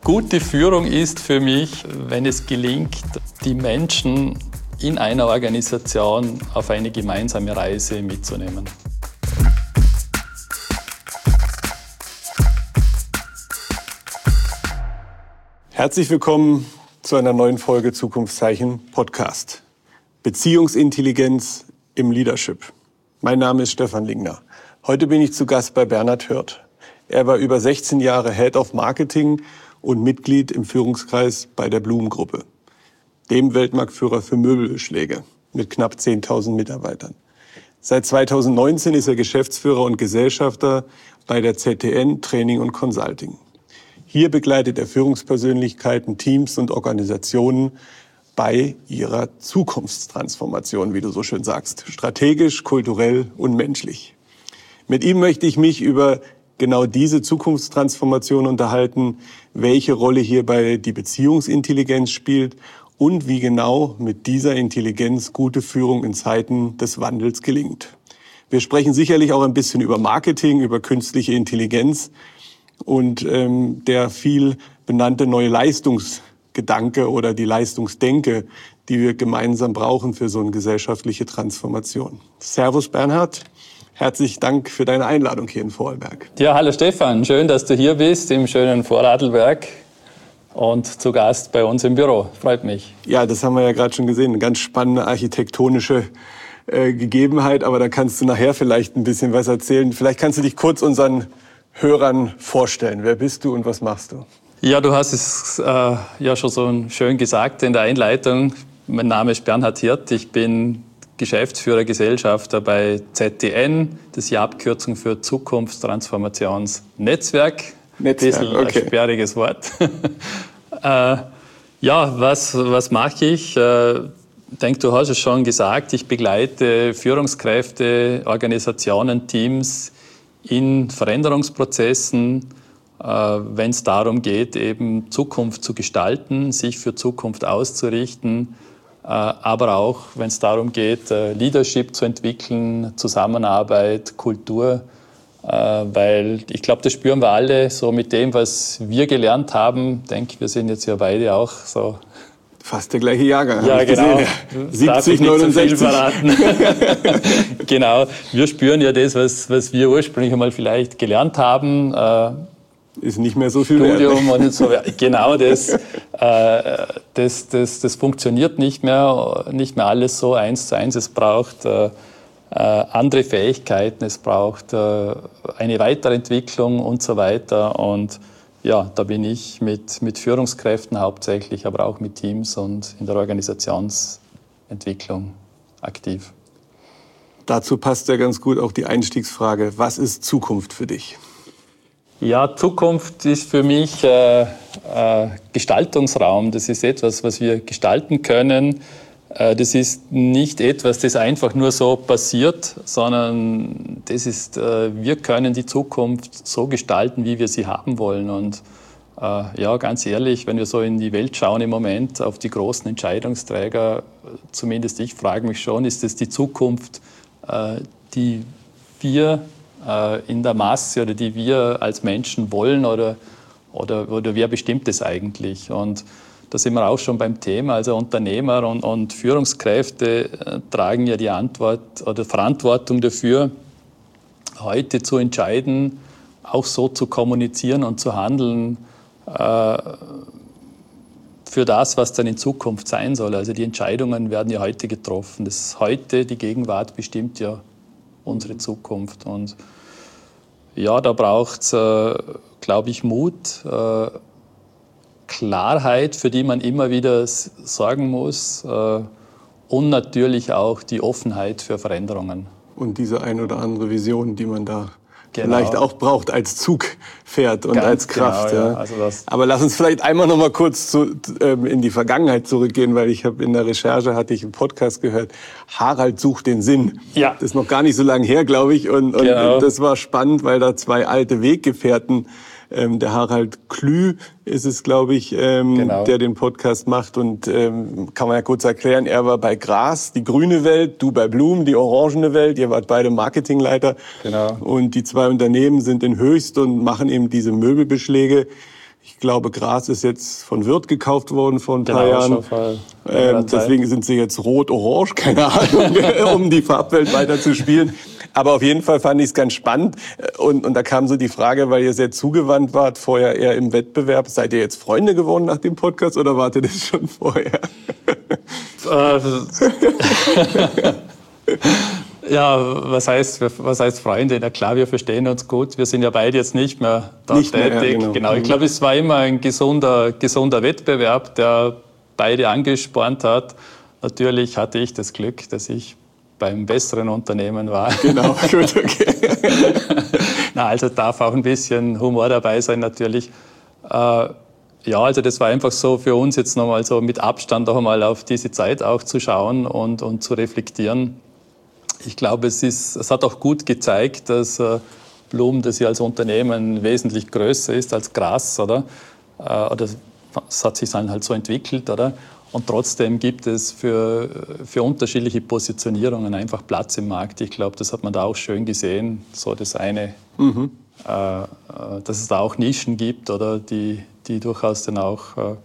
Gute Führung ist für mich, wenn es gelingt, die Menschen in einer Organisation auf eine gemeinsame Reise mitzunehmen. Herzlich willkommen zu einer neuen Folge Zukunftszeichen Podcast. Beziehungsintelligenz im Leadership. Mein Name ist Stefan Lingner. Heute bin ich zu Gast bei Bernhard Hürth. Er war über 16 Jahre Head of Marketing und Mitglied im Führungskreis bei der Blum-Gruppe, dem Weltmarktführer für Möbelbeschläge mit knapp 10.000 Mitarbeitern. Seit 2019 ist er Geschäftsführer und Gesellschafter bei der ZTN Training und Consulting. Hier begleitet er Führungspersönlichkeiten, Teams und Organisationen bei ihrer Zukunftstransformation, wie du so schön sagst, strategisch, kulturell und menschlich. Mit ihm möchte ich mich über genau diese Zukunftstransformation unterhalten, welche Rolle hierbei die Beziehungsintelligenz spielt und wie genau mit dieser Intelligenz gute Führung in Zeiten des Wandels gelingt. Wir sprechen sicherlich auch ein bisschen über Marketing, über künstliche Intelligenz und der viel benannte neue Leistungsgedanke oder die Leistungsdenke, die wir gemeinsam brauchen für so eine gesellschaftliche Transformation. Servus Bernhard. Herzlichen Dank für deine Einladung hier in Vorarlberg. Ja, hallo Stefan, schön, dass du hier bist im schönen Vorarlberg und zu Gast bei uns im Büro. Freut mich. Ja, das haben wir ja gerade schon gesehen, eine ganz spannende architektonische Gegebenheit, aber da kannst du nachher vielleicht ein bisschen was erzählen. Vielleicht kannst du dich kurz unseren Hörern vorstellen. Wer bist du und was machst du? Ja, du hast es ja schon so schön gesagt in der Einleitung. Mein Name ist Bernhard Hürth, ich bin Geschäftsführer, Gesellschafter bei ZTN, das ist die Abkürzung für Zukunftstransformationsnetzwerk. Netzwerk, okay. Ein sperriges Wort. Ja, was mache ich? Ich denke, du hast es schon gesagt, ich begleite Führungskräfte, Organisationen, Teams in Veränderungsprozessen, wenn es darum geht, eben Zukunft zu gestalten, sich für Zukunft auszurichten, aber auch, wenn es darum geht, Leadership zu entwickeln, Zusammenarbeit, Kultur, weil ich glaube, das spüren wir alle so mit dem, was wir gelernt haben. Ich denke, wir sind jetzt ja beide auch so. Fast der gleiche Jahrgang. Ja, genau. 70, 69. So verraten. Genau. Wir spüren ja das, was wir ursprünglich einmal vielleicht gelernt haben. Ist nicht mehr so viel Studium wert. Und so. Genau, das funktioniert nicht mehr alles so 1:1. Es braucht andere Fähigkeiten, es braucht eine Weiterentwicklung und so weiter. Und ja, da bin ich mit Führungskräften hauptsächlich, aber auch mit Teams und in der Organisationsentwicklung aktiv. Dazu passt ja ganz gut auch die Einstiegsfrage, was ist Zukunft für dich? Ja, Zukunft ist für mich Gestaltungsraum. Das ist etwas, was wir gestalten können. Das ist nicht etwas, das einfach nur so passiert, sondern das ist, wir können die Zukunft so gestalten, wie wir sie haben wollen. Und ja, ganz ehrlich, wenn wir so in die Welt schauen im Moment, auf die großen Entscheidungsträger, zumindest ich frage mich schon, ist es die Zukunft, die wir in der Masse oder die wir als Menschen wollen oder wer bestimmt es eigentlich? Und da sind wir auch schon beim Thema, also Unternehmer und Führungskräfte tragen ja die Antwort oder Verantwortung dafür, heute zu entscheiden, auch so zu kommunizieren und zu handeln für das, was dann in Zukunft sein soll. Also die Entscheidungen werden ja heute getroffen. Das heute, die Gegenwart bestimmt ja unsere Zukunft. Und ja, da braucht es, glaube ich, Mut, Klarheit, für die man immer wieder sorgen muss und natürlich auch die Offenheit für Veränderungen. Und diese ein oder andere Vision, die man da vielleicht auch braucht als Zugpferd und als Kraft. Genau, ja. Ja. Also aber lass uns vielleicht einmal noch mal kurz in die Vergangenheit zurückgehen, weil ich habe in der Recherche, hatte ich einen Podcast gehört, Harald sucht den Sinn. Ja. Das ist noch gar nicht so lange her, glaube ich. Und das war spannend, weil da zwei alte Weggefährten, der Harald Klü ist es, glaube ich, der den Podcast macht. Und kann man ja kurz erklären, er war bei Gras, die grüne Welt, du bei Blum, die orangene Welt. Ihr wart beide Marketingleiter. Genau. Und die zwei Unternehmen sind in Höchst und machen eben diese Möbelbeschläge. Ich glaube, Gras ist jetzt von Wirth gekauft worden vor ein paar Jahren. Deswegen sind sie jetzt rot-orange, keine Ahnung, um die Farbwelt weiter zu spielen. Aber auf jeden Fall fand ich es ganz spannend. Und da kam so die Frage, weil ihr sehr zugewandt wart, vorher eher im Wettbewerb. Seid ihr jetzt Freunde geworden nach dem Podcast oder wart ihr das schon vorher? Ja, was heißt Freunde? Na klar, wir verstehen uns gut. Wir sind ja beide jetzt nicht mehr dort tätig. Ja, genau. Ich glaube, es war immer ein gesunder Wettbewerb, der beide angespornt hat. Natürlich hatte ich das Glück, dass ich beim besseren Unternehmen war. Genau, gut, okay. Na, also darf auch ein bisschen Humor dabei sein natürlich. Ja, also das war einfach so für uns jetzt nochmal so mit Abstand noch einmal auf diese Zeit auch zu schauen und zu reflektieren. Ich glaube, es hat auch gut gezeigt, dass Blum, das ja als Unternehmen wesentlich größer ist als Gras, oder? Oder es hat sich dann halt so entwickelt, oder? Und trotzdem gibt es für unterschiedliche Positionierungen einfach Platz im Markt. Ich glaube, das hat man da auch schön gesehen. So das eine, dass es da auch Nischen gibt, oder die durchaus dann auch,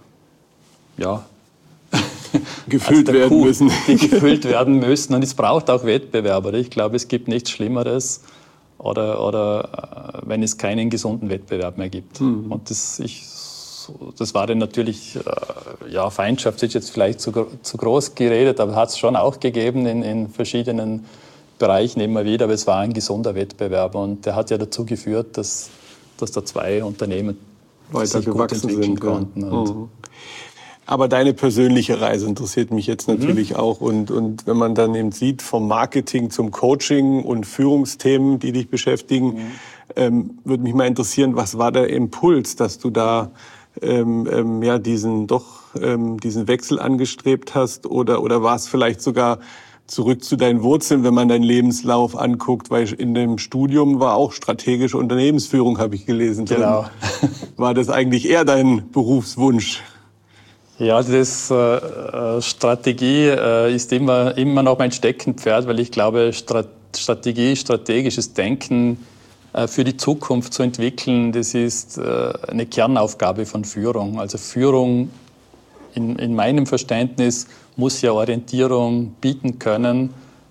gefüllt werden müssen. Die gefüllt werden müssen. Und es braucht auch Wettbewerber. Ich glaube, es gibt nichts Schlimmeres, oder wenn es keinen gesunden Wettbewerb mehr gibt. Und das war dann natürlich, Feindschaft ist jetzt vielleicht zu groß geredet, aber hat es schon auch gegeben in verschiedenen Bereichen immer wieder. Aber es war ein gesunder Wettbewerb und der hat ja dazu geführt, dass da zwei Unternehmen weiter sich gut entwickeln konnten. Aber deine persönliche Reise interessiert mich jetzt natürlich auch. Und wenn man dann eben sieht, vom Marketing zum Coaching und Führungsthemen, die dich beschäftigen, würde mich mal interessieren, was war der Impuls, dass du da diesen Wechsel angestrebt hast? Oder war es vielleicht sogar zurück zu deinen Wurzeln, wenn man deinen Lebenslauf anguckt? Weil in dem Studium war auch strategische Unternehmensführung, habe ich gelesen. Genau. War das eigentlich eher dein Berufswunsch? Ja, das Strategie ist immer noch mein Steckenpferd, weil ich glaube, strategisches Denken für die Zukunft zu entwickeln, das ist eine Kernaufgabe von Führung. Also Führung in meinem Verständnis muss ja Orientierung bieten können,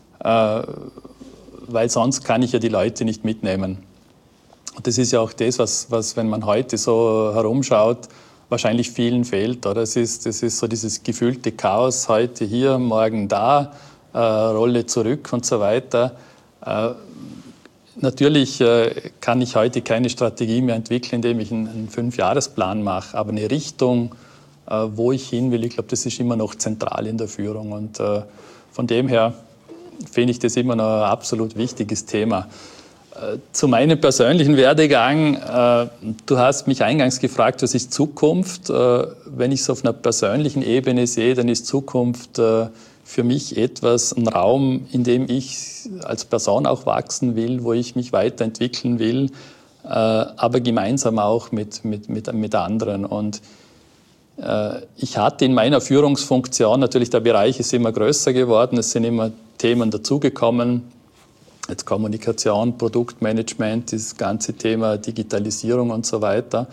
weil sonst kann ich ja die Leute nicht mitnehmen. Und das ist ja auch das, was wenn man heute so herumschaut, wahrscheinlich vielen fehlt. Oder? Das ist so dieses gefühlte Chaos, heute hier, morgen da, Rolle zurück und so weiter. Natürlich kann ich heute keine Strategie mehr entwickeln, indem ich einen 5-Jahresplan mache, aber eine Richtung, wo ich hin will, ich glaube, das ist immer noch zentral in der Führung. Und von dem her finde ich das immer noch ein absolut wichtiges Thema. Zu meinem persönlichen Werdegang, du hast mich eingangs gefragt, was ist Zukunft? Wenn ich es auf einer persönlichen Ebene sehe, dann ist Zukunft für mich ein Raum, in dem ich als Person auch wachsen will, wo ich mich weiterentwickeln will, aber gemeinsam auch mit anderen. Und ich hatte in meiner Führungsfunktion, natürlich der Bereich ist immer größer geworden, es sind immer Themen dazugekommen, jetzt Kommunikation, Produktmanagement, das ganze Thema Digitalisierung und so weiter.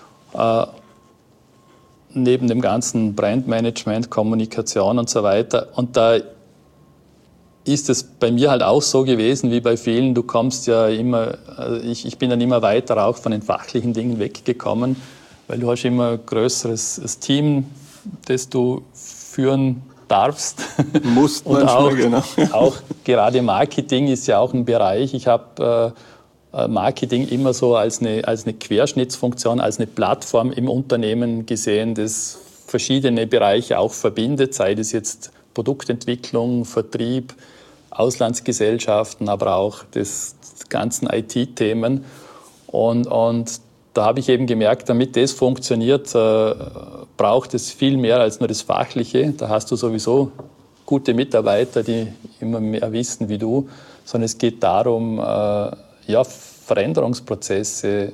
Neben dem ganzen Brandmanagement, Kommunikation und so weiter. Und da ist es bei mir halt auch so gewesen, wie bei vielen, du kommst ja immer, ich bin dann immer weiter auch von den fachlichen Dingen weggekommen, weil du hast immer ein größeres Team, das du führen darfst. Musst und manchmal, auch, genau. Auch gerade Marketing ist ja auch ein Bereich. Ich habe Marketing immer so als eine Querschnittsfunktion, als eine Plattform im Unternehmen gesehen, das verschiedene Bereiche auch verbindet, sei das jetzt Produktentwicklung, Vertrieb, Auslandsgesellschaften, aber auch das ganzen IT-Themen. Und da habe ich eben gemerkt, damit das funktioniert, braucht es viel mehr als nur das Fachliche. Da hast du sowieso gute Mitarbeiter, die immer mehr wissen wie du, sondern es geht darum, Veränderungsprozesse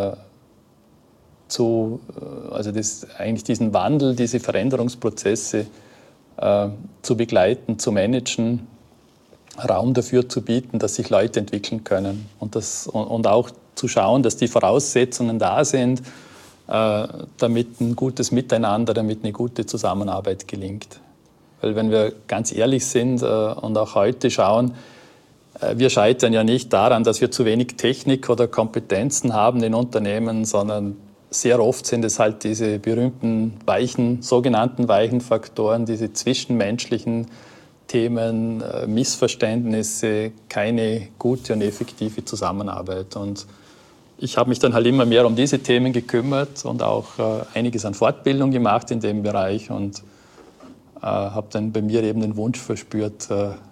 eigentlich diesen Wandel, diese Veränderungsprozesse zu begleiten, zu managen, Raum dafür zu bieten, dass sich Leute entwickeln können und auch zu schauen, dass die Voraussetzungen da sind, damit ein gutes Miteinander, damit eine gute Zusammenarbeit gelingt. Weil wenn wir ganz ehrlich sind und auch heute schauen, wir scheitern ja nicht daran, dass wir zu wenig Technik oder Kompetenzen haben in Unternehmen, sondern sehr oft sind es halt diese berühmten sogenannten weichen Faktoren, diese zwischenmenschlichen Themen, Missverständnisse, keine gute und effektive Zusammenarbeit. Und ich habe mich dann halt immer mehr um diese Themen gekümmert und auch einiges an Fortbildung gemacht in dem Bereich und habe dann bei mir eben den Wunsch verspürt,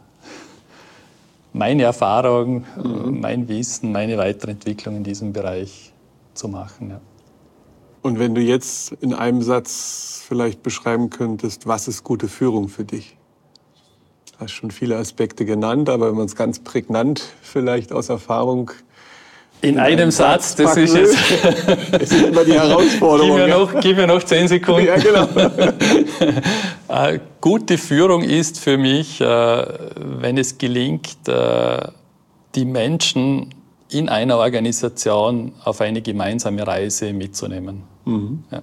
meine Erfahrung, mein Wissen, meine Weiterentwicklung in diesem Bereich zu machen. Ja. Und wenn du jetzt in einem Satz vielleicht beschreiben könntest, was ist gute Führung für dich? Du hast schon viele Aspekte genannt, aber wenn man es ganz prägnant vielleicht aus Erfahrung in einem Satz, das ist jetzt... Es ist immer die Herausforderung. Gib mir noch 10 Sekunden. Ja, genau. Gute Führung ist für mich, wenn es gelingt, die Menschen in einer Organisation auf eine gemeinsame Reise mitzunehmen. Mhm. Ja.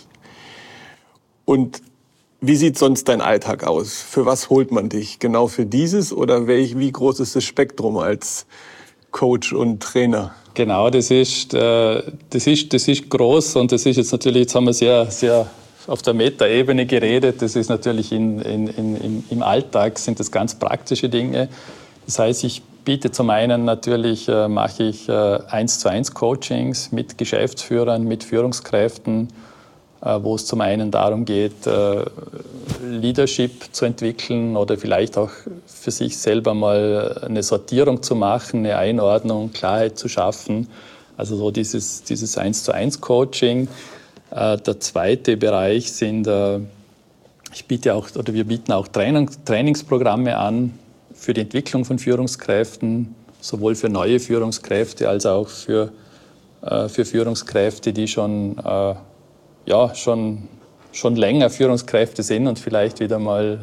Und wie sieht sonst dein Alltag aus? Für was holt man dich? Genau für dieses oder wie groß ist das Spektrum als Coach und Trainer? Genau, das ist groß und das ist jetzt haben wir sehr auf der Metaebene geredet. Das ist natürlich im Alltag sind das ganz praktische Dinge. Das heißt, ich biete zum einen natürlich, mache ich 1:1 Coachings mit Geschäftsführern, mit Führungskräften, wo es zum einen darum geht, Leadership zu entwickeln oder vielleicht auch für sich selber mal eine Sortierung zu machen, eine Einordnung, Klarheit zu schaffen. Also so dieses 1:1 Coaching. Der zweite Bereich sind, wir bieten auch Trainingsprogramme an für die Entwicklung von Führungskräften, sowohl für neue Führungskräfte als auch für Führungskräfte, die schon länger Führungskräfte sind und vielleicht wieder mal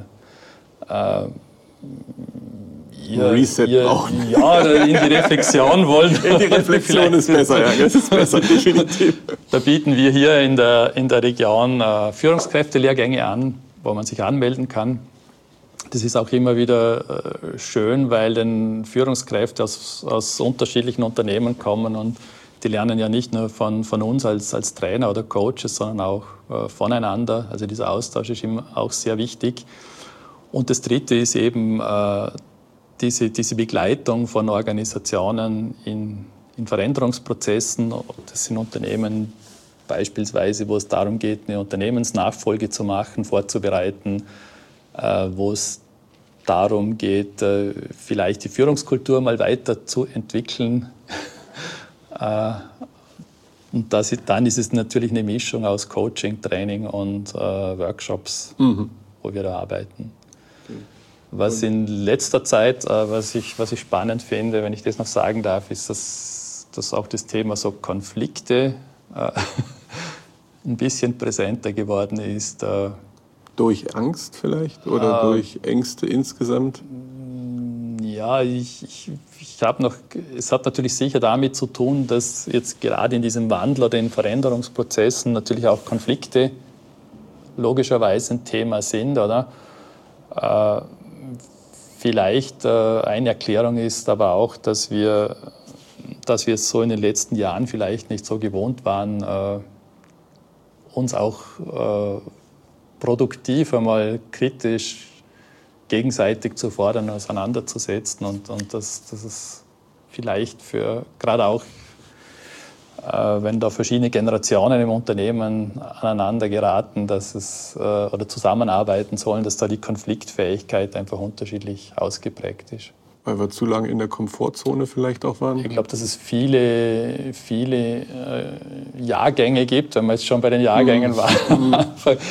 Reset brauchen. Ja, in die Reflexion wollen. In die Reflexion ist besser, ja, das ist besser, definitiv. Da bieten wir hier in der Region Führungskräftelehrgänge an, wo man sich anmelden kann. Das ist auch immer wieder schön, weil dann Führungskräfte aus unterschiedlichen Unternehmen kommen und die lernen ja nicht nur von uns als Trainer oder Coaches, sondern auch voneinander. Also dieser Austausch ist immer auch sehr wichtig. Und das Dritte ist eben diese Begleitung von Organisationen in Veränderungsprozessen. Das sind Unternehmen beispielsweise, wo es darum geht, eine Unternehmensnachfolge zu machen, vorzubereiten, wo es darum geht, vielleicht die Führungskultur mal weiter zu entwickeln. Und dann ist es natürlich eine Mischung aus Coaching, Training und Workshops, wo wir da arbeiten. Was in letzter Zeit, was ich spannend finde, wenn ich das noch sagen darf, ist, dass auch das Thema so Konflikte ein bisschen präsenter geworden ist. Durch Angst vielleicht oder durch Ängste insgesamt? Ja, es hat natürlich sicher damit zu tun, dass jetzt gerade in diesem Wandel oder in Veränderungsprozessen natürlich auch Konflikte logischerweise ein Thema sind, oder? Vielleicht eine Erklärung ist aber auch, dass wir es so in den letzten Jahren vielleicht nicht so gewohnt waren, uns auch produktiv einmal kritisch gegenseitig zu fordern, auseinanderzusetzen und dass es vielleicht gerade auch, wenn da verschiedene Generationen im Unternehmen aneinander geraten, oder zusammenarbeiten sollen, dass da die Konfliktfähigkeit einfach unterschiedlich ausgeprägt ist. Weil wir zu lange in der Komfortzone vielleicht auch waren? Ich glaube, dass es viele Jahrgänge gibt, wenn wir jetzt schon bei den Jahrgängen waren,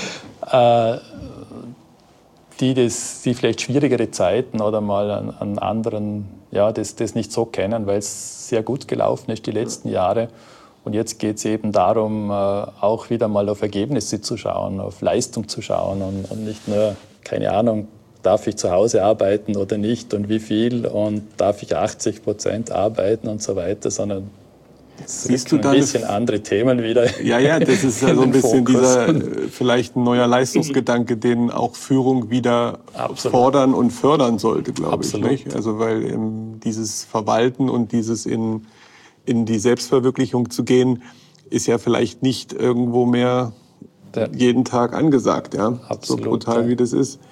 die vielleicht schwierigere Zeiten oder mal an anderen, das nicht so kennen, weil es sehr gut gelaufen ist die letzten Jahre. Und jetzt geht es eben darum, auch wieder mal auf Ergebnisse zu schauen, auf Leistung zu schauen und nicht nur, keine Ahnung, darf ich zu Hause arbeiten oder nicht und wie viel und darf ich 80% arbeiten und so weiter, sondern Siehst du da ein bisschen andere Themen wieder? Ja, das ist ja so ein bisschen dieser vielleicht ein neuer Leistungsgedanke, den auch Führung wieder fordern und fördern sollte, glaube ich. Nicht? Also weil dieses Verwalten und dieses in die Selbstverwirklichung zu gehen, ist ja vielleicht nicht irgendwo mehr jeden Tag angesagt, ja, absolut, so brutal wie das ist.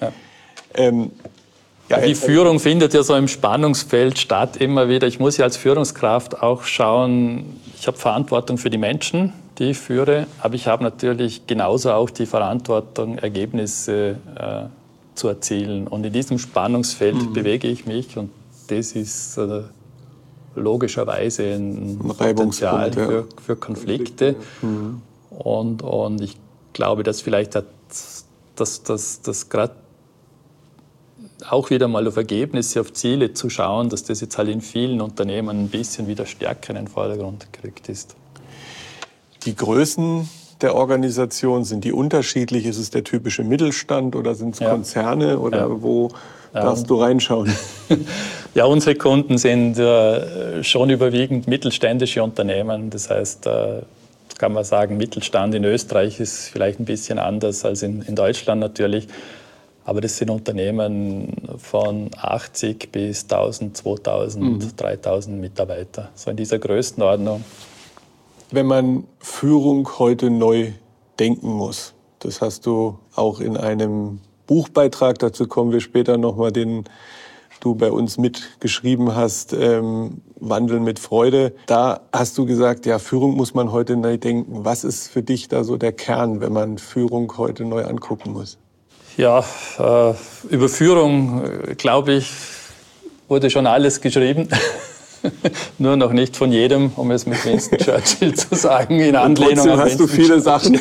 Die Führung findet ja so im Spannungsfeld statt immer wieder. Ich muss ja als Führungskraft auch schauen, ich habe Verantwortung für die Menschen, die ich führe, aber ich habe natürlich genauso auch die Verantwortung, Ergebnisse zu erzielen. Und in diesem Spannungsfeld bewege ich mich und das ist logischerweise ein Potenzial für Konflikte. Und ich glaube, dass vielleicht das gerade auch wieder mal auf Ergebnisse, auf Ziele zu schauen, dass das jetzt halt in vielen Unternehmen ein bisschen wieder stärker in den Vordergrund gerückt ist. Die Größen der Organisation, sind die unterschiedlich? Ist es der typische Mittelstand oder sind es Konzerne? Oder wo darfst du reinschauen? Ja, unsere Kunden sind schon überwiegend mittelständische Unternehmen. Das heißt, kann man sagen, Mittelstand in Österreich ist vielleicht ein bisschen anders als in Deutschland natürlich. Aber das sind Unternehmen von 80 bis 1000, 2000, 3000 Mitarbeiter. So in dieser Größenordnung. Wenn man Führung heute neu denken muss, das hast du auch in einem Buchbeitrag, dazu kommen wir später nochmal, den du bei uns mitgeschrieben hast, Wandeln mit Freude. Da hast du gesagt, ja, Führung muss man heute neu denken. Was ist für dich da so der Kern, wenn man Führung heute neu angucken muss? Ja, über Führung, glaube ich, wurde schon alles geschrieben. Nur noch nicht von jedem, um es mit Winston Churchill zu sagen, in Anlehnung an hast du viele Sachen,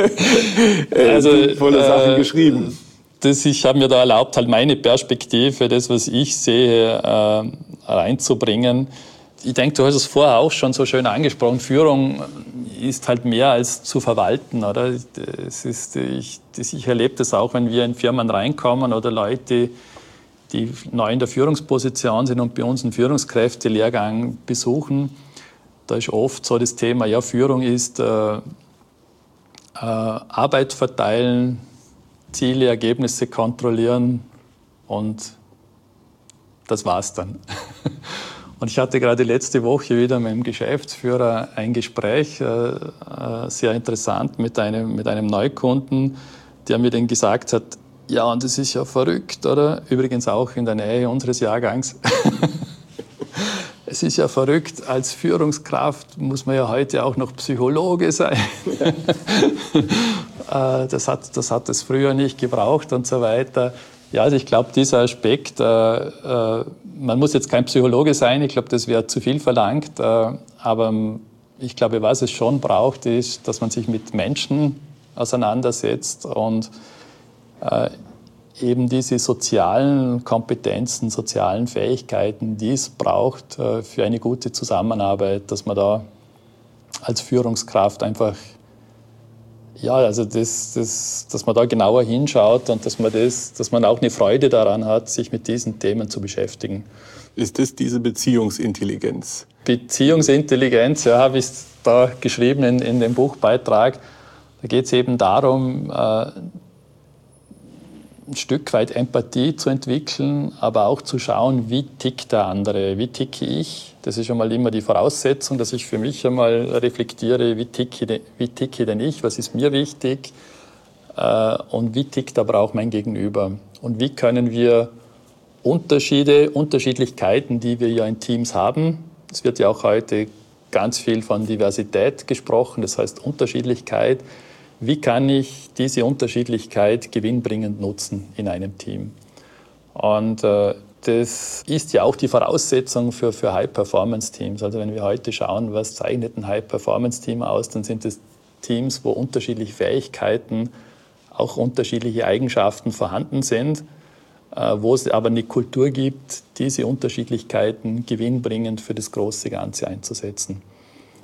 volle Sachen geschrieben. Ich habe mir da erlaubt, halt meine Perspektive, das, was ich sehe, reinzubringen. Ich denke, du hast es vorher auch schon so schön angesprochen. Führung ist halt mehr als zu verwalten, oder? Ich erlebe das auch, wenn wir in Firmen reinkommen oder Leute, die neu in der Führungsposition sind und bei uns einen Führungskräftelehrgang besuchen. Da ist oft so das Thema, ja, Führung ist Arbeit verteilen, Ziele, Ergebnisse kontrollieren und das war's dann. Und ich hatte gerade letzte Woche wieder mit dem Geschäftsführer ein Gespräch, sehr interessant, mit einem Neukunden, der mir dann gesagt hat, ja, und das ist ja verrückt, oder? Übrigens auch in der Nähe unseres Jahrgangs. Es ist ja verrückt, als Führungskraft muss man ja heute auch noch Psychologe sein. Das hat es früher nicht gebraucht und so weiter. Ja, also ich glaube, dieser Aspekt, man muss jetzt kein Psychologe sein, ich glaube, das wäre zu viel verlangt, aber ich glaube, was es schon braucht, ist, dass man sich mit Menschen auseinandersetzt und eben diese sozialen Kompetenzen, sozialen Fähigkeiten, die es braucht für eine gute Zusammenarbeit, dass man da als Führungskraft einfach, ja, also dass man da genauer hinschaut und dass man auch eine Freude daran hat, sich mit diesen Themen zu beschäftigen. Ist das diese Beziehungsintelligenz? Beziehungsintelligenz, ja, habe ich da geschrieben in dem Buchbeitrag. Da geht es eben darum, ein Stück weit Empathie zu entwickeln, aber auch zu schauen, wie tickt der andere, wie ticke ich. Das ist schon mal immer die Voraussetzung, dass ich für mich einmal reflektiere, wie ticke denn ich, was ist mir wichtig und wie tickt aber auch mein Gegenüber. Und wie können wir Unterschiedlichkeiten, die wir ja in Teams haben, es wird ja auch heute ganz viel von Diversität gesprochen, das heißt Unterschiedlichkeit, wie kann ich diese Unterschiedlichkeit gewinnbringend nutzen in einem Team? Und das ist ja auch die Voraussetzung für High-Performance-Teams. Also wenn wir heute schauen, was zeichnet ein High-Performance-Team aus, dann sind es Teams, wo unterschiedliche Fähigkeiten, auch unterschiedliche Eigenschaften vorhanden sind, wo es aber eine Kultur gibt, diese Unterschiedlichkeiten gewinnbringend für das große Ganze einzusetzen.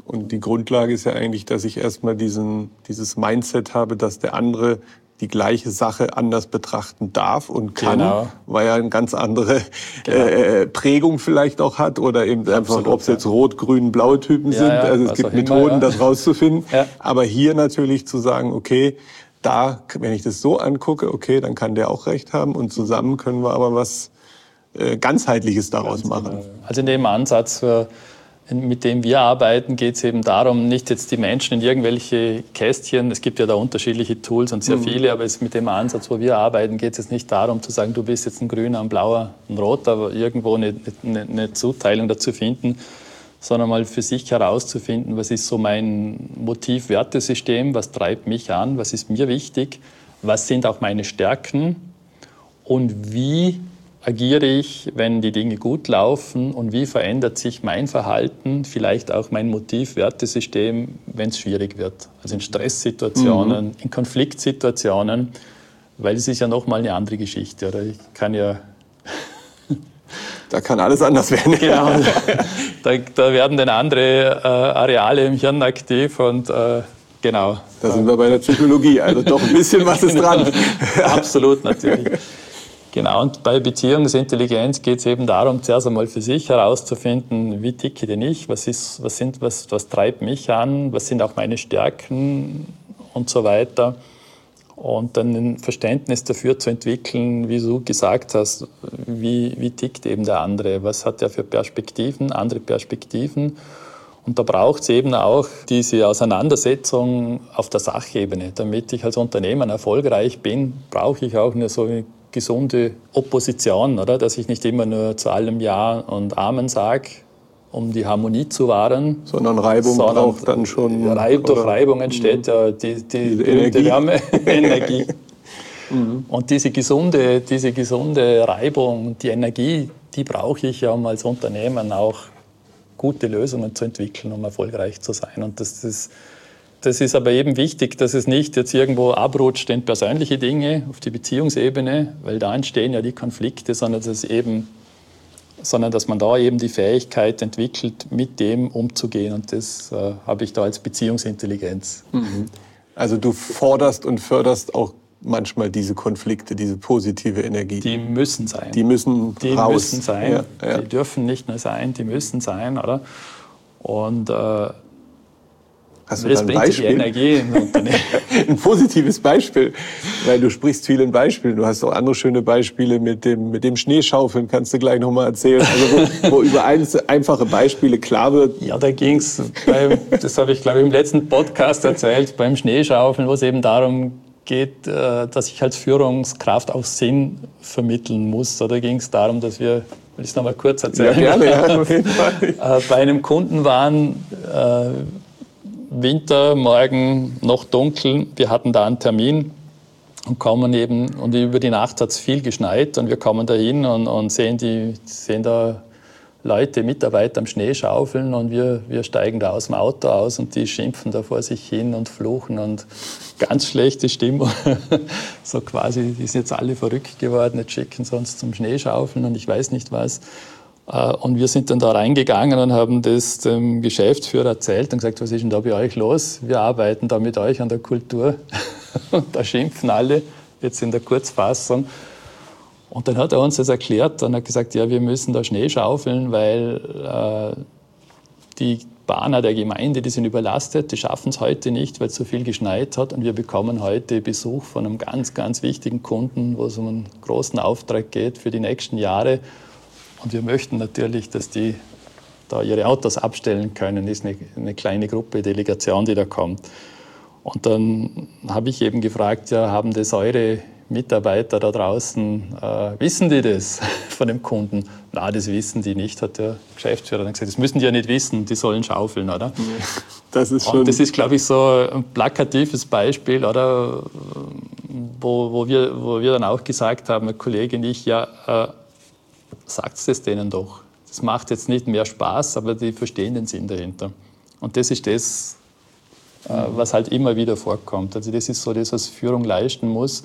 Und die Grundlage ist ja eigentlich, dass ich erstmal dieses Mindset habe, dass der andere die gleiche Sache anders betrachten darf und kann, genau. weil er eine ganz andere Prägung vielleicht auch hat oder eben Absolut, einfach, ob es jetzt rot, grün, blaue Typen sind. Also es gibt Methoden, das rauszufinden. Ja. Aber hier natürlich zu sagen, okay, da, wenn ich das so angucke, okay, dann kann der auch recht haben und zusammen können wir aber was Ganzheitliches daraus machen. Genau. Also in dem Ansatz, mit dem wir arbeiten, geht es eben darum, nicht jetzt die Menschen in irgendwelche Kästchen, es gibt ja da unterschiedliche Tools und sehr viele, aber mit dem Ansatz, wo wir arbeiten, geht es jetzt nicht darum zu sagen, du bist jetzt ein Grüner, ein Blauer, ein Roter, aber irgendwo eine Zuteilung dazu finden, sondern mal für sich herauszufinden, was ist so mein Motiv-Wertesystem, was treibt mich an, was ist mir wichtig, was sind auch meine Stärken und wie agiere ich, wenn die Dinge gut laufen und wie verändert sich mein Verhalten, vielleicht auch mein Motiv-Wertesystem, wenn es schwierig wird. Also in Stresssituationen, in Konfliktsituationen, weil es ist ja nochmal eine andere Geschichte. Oder ich kann ja... Da kann alles anders werden. Genau. Da werden dann andere Areale im Hirn aktiv und genau. Da sind wir bei der Psychologie, also doch ein bisschen was ist dran. Absolut, natürlich. Genau, und bei Beziehungsintelligenz geht es eben darum, zuerst einmal für sich herauszufinden, wie ticke denn ich, was treibt mich an, was sind auch meine Stärken und so weiter. Und dann ein Verständnis dafür zu entwickeln, wie du gesagt hast, wie tickt eben der andere, was hat er für Perspektiven, andere Perspektiven. Und da braucht es eben auch diese Auseinandersetzung auf der Sachebene. Damit ich als Unternehmer erfolgreich bin, brauche ich auch eine so eine gesunde Opposition, oder? Dass ich nicht immer nur zu allem Ja und Amen sage, um die Harmonie zu wahren. Sondern Reibung braucht dann schon... Durch Reibung entsteht ja die Wärme, Energie. Und diese gesunde Reibung, die Energie, die brauche ich ja, um als Unternehmen auch gute Lösungen zu entwickeln, um erfolgreich zu sein. Und das ist aber eben wichtig, dass es nicht jetzt irgendwo abrutscht in persönliche Dinge auf die Beziehungsebene, weil da entstehen ja die Konflikte, sondern dass man da eben die Fähigkeit entwickelt, mit dem umzugehen. Und das habe ich da als Beziehungsintelligenz. Also du forderst und förderst auch manchmal diese Konflikte, diese positive Energie. Die müssen sein. Die müssen raus. Müssen sein. Ja, ja. Die dürfen nicht nur sein, die müssen sein, oder? Und hast du da ein Beispiel? Die Energie im Unternehmen. Ein positives Beispiel, weil du sprichst viel in Beispielen. Du hast auch andere schöne Beispiele mit dem Schneeschaufeln, kannst du gleich nochmal erzählen. Also wo über einfache Beispiele klar wird. Ja, da ging's das habe ich glaube ich im letzten Podcast erzählt, beim Schneeschaufeln, wo es eben darum geht, dass ich als Führungskraft auch Sinn vermitteln muss. Da ging es darum, dass wir, will ich es nochmal kurz erzählen? Ja, gerne, ja, auf jeden Fall. Bei einem Kunden waren Winter, morgen noch dunkel. Wir hatten da einen Termin und kommen eben, und über die Nacht hat es viel geschneit und wir kommen da hin und sehen da Leute, Mitarbeiter am Schnee schaufeln und wir steigen da aus dem Auto aus und die schimpfen da vor sich hin und fluchen und ganz schlechte Stimmung. So quasi, die sind jetzt alle verrückt geworden, jetzt schicken sie uns zum Schneeschaufeln und ich weiß nicht was. Und wir sind dann da reingegangen und haben das dem Geschäftsführer erzählt und gesagt, was ist denn da bei euch los? Wir arbeiten da mit euch an der Kultur. Und da schimpfen alle, jetzt in der Kurzfassung. Und dann hat er uns das erklärt und hat gesagt, ja, wir müssen da Schnee schaufeln, weil die Bahner der Gemeinde, die sind überlastet, die schaffen es heute nicht, weil es so viel geschneit hat. Und wir bekommen heute Besuch von einem ganz, ganz wichtigen Kunden, wo es um einen großen Auftrag geht für die nächsten Jahre. Und wir möchten natürlich, dass die da ihre Autos abstellen können. Das ist eine kleine Gruppe, Delegation, die da kommt. Und dann habe ich eben gefragt, ja, haben das eure Mitarbeiter da draußen, wissen die das von dem Kunden? Na, das wissen die nicht, hat der Geschäftsführer dann gesagt. Das müssen die ja nicht wissen, die sollen schaufeln, oder? Das ist schon... Und das ist, glaube ich, so ein plakatives Beispiel, oder? Wo wir dann auch gesagt haben, ein Kollege und ich, ja, sagt es denen doch. Das macht jetzt nicht mehr Spaß, aber die verstehen den Sinn dahinter. Und das ist das, was halt immer wieder vorkommt. Also das ist so das, was Führung leisten muss.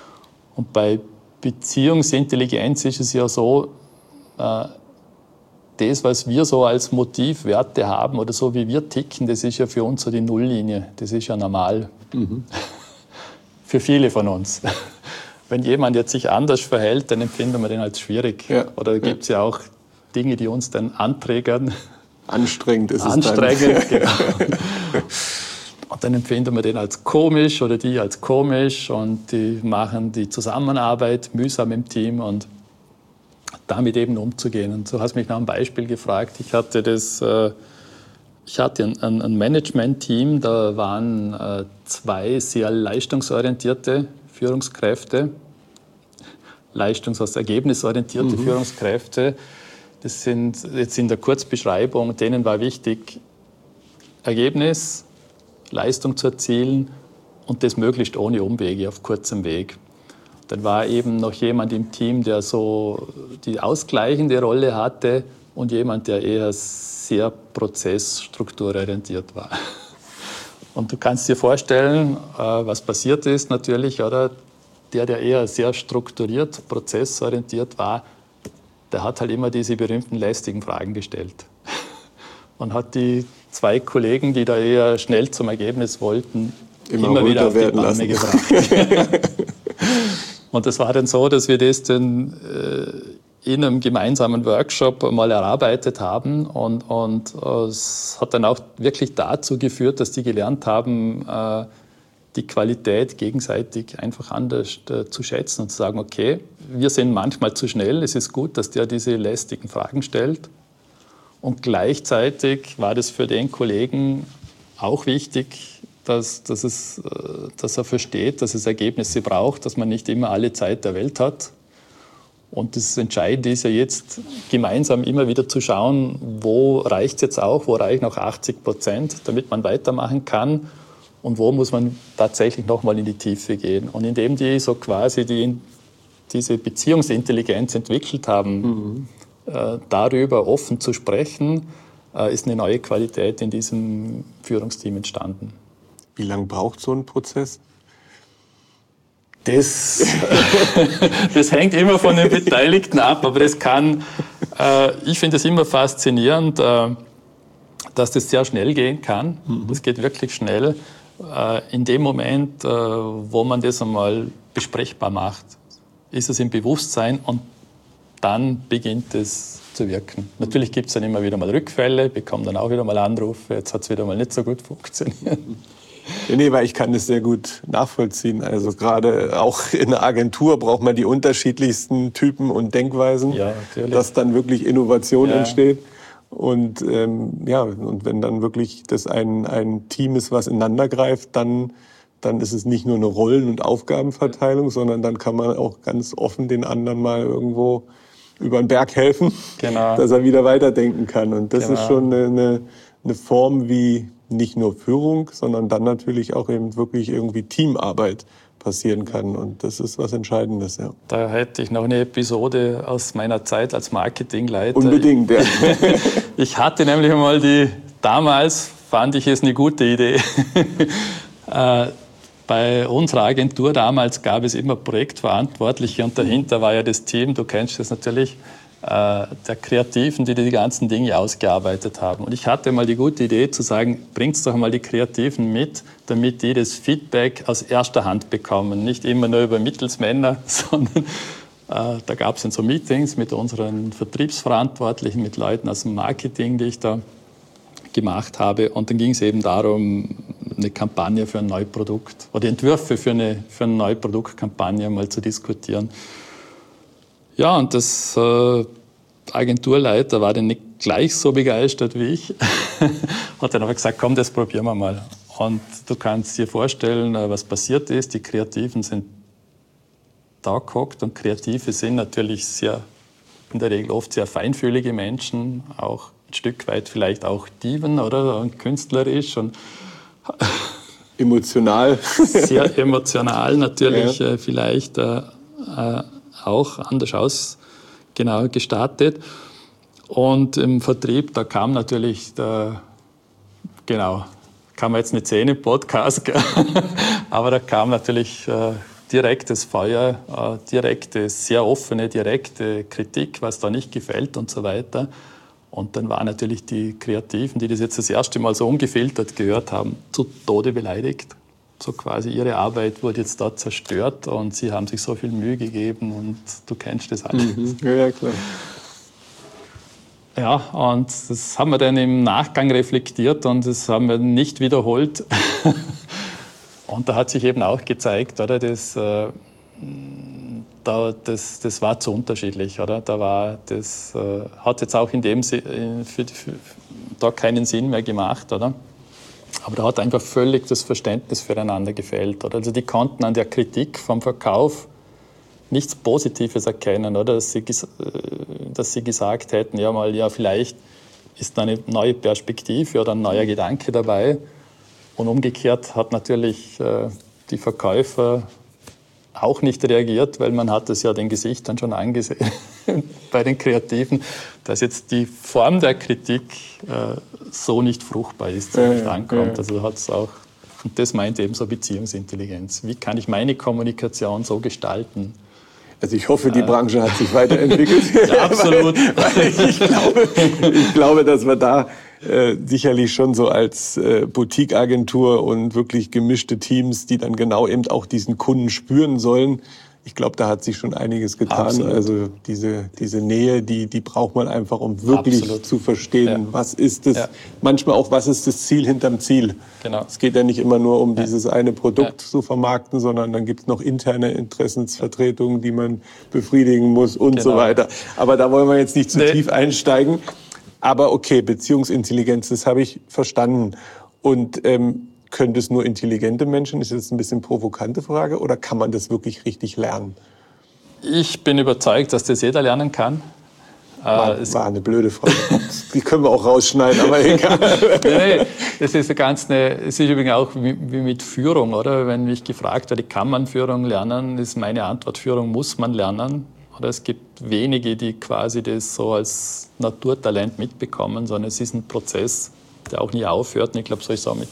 Und bei Beziehungsintelligenz ist es ja so, das, was wir so als Motivwerte haben oder so wie wir ticken, das ist ja für uns so die Nulllinie. Das ist ja normal. Für viele von uns. Wenn jemand jetzt sich anders verhält, dann empfinden wir den als schwierig. Ja. Oder gibt es ja auch Dinge, die uns dann anträgern. Anstrengend ist es anstrengend, genau. Und dann empfinden wir den als komisch oder die als komisch und die machen die Zusammenarbeit mühsam im Team und damit eben umzugehen. Und so hast du mich nach einem Beispiel gefragt. Ich hatte ein Management-Team, da waren 2 sehr leistungsorientierte Führungskräfte, ergebnisorientierte Führungskräfte. Das sind jetzt in der Kurzbeschreibung, denen war wichtig, Ergebnis, Leistung zu erzielen und das möglichst ohne Umwege, auf kurzem Weg. Dann war eben noch jemand im Team, der so die ausgleichende Rolle hatte und jemand, der eher sehr prozessstrukturorientiert war. Und du kannst dir vorstellen, was passiert ist natürlich, oder? Der eher sehr strukturiert, prozessorientiert war, der hat halt immer diese berühmten lästigen Fragen gestellt. Und hat die 2 Kollegen, die da eher schnell zum Ergebnis wollten, immer wieder auf die Palme gebracht. Und das war dann so, dass wir das dann in einem gemeinsamen Workshop mal erarbeitet haben. Und es hat dann auch wirklich dazu geführt, dass die gelernt haben, die Qualität gegenseitig einfach anders zu schätzen und zu sagen, okay, wir sind manchmal zu schnell, es ist gut, dass der diese lästigen Fragen stellt. Und gleichzeitig war das für den Kollegen auch wichtig, dass er versteht, dass es Ergebnisse braucht, dass man nicht immer alle Zeit der Welt hat. Und das Entscheidende ist ja jetzt, gemeinsam immer wieder zu schauen, wo reicht es jetzt auch, wo reichen auch 80%, damit man weitermachen kann. Und wo muss man tatsächlich nochmal in die Tiefe gehen? Und indem die so quasi diese Beziehungsintelligenz entwickelt haben, darüber offen zu sprechen, ist eine neue Qualität in diesem Führungsteam entstanden. Wie lange braucht so ein Prozess? Das hängt immer von den Beteiligten ab, aber das kann, ich finde es immer faszinierend, dass das sehr schnell gehen kann. Das geht wirklich schnell. In dem Moment, wo man das einmal besprechbar macht, ist es im Bewusstsein und dann beginnt es zu wirken. Natürlich gibt es dann immer wieder mal Rückfälle, bekomme dann auch wieder mal Anrufe, jetzt hat es wieder mal nicht so gut funktioniert. Nee, weil ich kann das sehr gut nachvollziehen. Also gerade auch in der Agentur braucht man die unterschiedlichsten Typen und Denkweisen, dass dann wirklich Innovation entsteht. Und und wenn dann wirklich das ein Team ist, was ineinander greift, dann ist es nicht nur eine Rollen- und Aufgabenverteilung, sondern dann kann man auch ganz offen den anderen mal irgendwo über den Berg helfen, dass er wieder weiterdenken kann. Und das ist schon eine Form, wie nicht nur Führung, sondern dann natürlich auch eben wirklich irgendwie Teamarbeit passieren kann. Und das ist was Entscheidendes, ja. Da hätte ich noch eine Episode aus meiner Zeit als Marketingleiter. Unbedingt, ja. Ich hatte nämlich einmal damals fand ich es eine gute Idee. Bei unserer Agentur damals gab es immer Projektverantwortliche und dahinter war ja das Team, du kennst das natürlich, der Kreativen, die ganzen Dinge ausgearbeitet haben. Und ich hatte mal die gute Idee zu sagen, bringt's doch mal die Kreativen mit, damit die das Feedback aus erster Hand bekommen. Nicht immer nur über Mittelsmänner, sondern da gab es dann so Meetings mit unseren Vertriebsverantwortlichen, mit Leuten aus dem Marketing, die ich da gemacht habe. Und dann ging es eben darum, eine Kampagne für ein neues Produkt oder Entwürfe für eine neue Produktkampagne mal zu diskutieren. Ja, und das Agenturleiter war dann nicht gleich so begeistert wie ich. Hat dann aber gesagt, komm, das probieren wir mal. Und du kannst dir vorstellen, was passiert ist. Die Kreativen sind da gehockt und Kreative sind natürlich in der Regel oft sehr feinfühlige Menschen, auch ein Stück weit vielleicht auch Diven oder und künstlerisch und emotional. Sehr emotional natürlich, vielleicht auch anders gestartet. Und im Vertrieb, da kam natürlich, kann man jetzt nicht sehen im Podcast, aber da kam natürlich direktes Feuer, sehr offene, direkte Kritik, was da nicht gefällt und so weiter. Und dann waren natürlich die Kreativen, die das jetzt das erste Mal so ungefiltert gehört haben, zu Tode beleidigt. So quasi ihre Arbeit wurde jetzt da zerstört und sie haben sich so viel Mühe gegeben und du kennst das alles. Ja, klar. Ja, und das haben wir dann im Nachgang reflektiert und das haben wir nicht wiederholt. Und da hat sich eben auch gezeigt, oder, das war zu unterschiedlich. Oder? Das hat jetzt auch in dem da keinen Sinn mehr gemacht. Oder? Aber da hat einfach völlig das Verständnis füreinander gefehlt. Oder? Also die konnten an der Kritik vom Verkauf nichts Positives erkennen, oder? Dass sie gesagt hätten, ja, vielleicht ist da eine neue Perspektive oder ein neuer Gedanke dabei. Und umgekehrt hat natürlich die Verkäufer auch nicht reagiert, weil man hat es ja den Gesichtern schon angesehen bei den Kreativen, dass jetzt die Form der Kritik so nicht fruchtbar ist, so nicht ankommt. Also hat es auch, und das meint eben so Beziehungsintelligenz. Wie kann ich meine Kommunikation so gestalten? Also ich hoffe, die Branche hat sich weiterentwickelt. Ja, absolut. weil ich glaube, dass wir da sicherlich schon so als Boutique-Agentur und wirklich gemischte Teams, die dann genau eben auch diesen Kunden spüren sollen. Ich glaube, da hat sich schon einiges getan. Absolut. Also diese Nähe, die braucht man einfach, um wirklich zu verstehen, was ist das, manchmal auch, was ist das Ziel hinterm Ziel. Genau. Es geht ja nicht immer nur um dieses eine Produkt zu vermarkten, sondern dann gibt es noch interne Interessensvertretungen, die man befriedigen muss und so weiter. Aber da wollen wir jetzt nicht zu tief einsteigen. Aber okay, Beziehungsintelligenz, das habe ich verstanden. Und können das nur intelligente Menschen? Ist das ein bisschen provokante Frage oder kann man das wirklich richtig lernen? Ich bin überzeugt, dass das jeder lernen kann. War eine blöde Frage. Die können wir auch rausschneiden, aber egal. Nee, es ist es ist übrigens auch wie mit Führung, oder? Wenn mich gefragt werde, kann man Führung lernen, ist meine Antwort, Führung muss man lernen. Oder es gibt wenige, die quasi das so als Naturtalent mitbekommen, sondern es ist ein Prozess, der auch nie aufhört. Und ich glaube, so ist es auch mit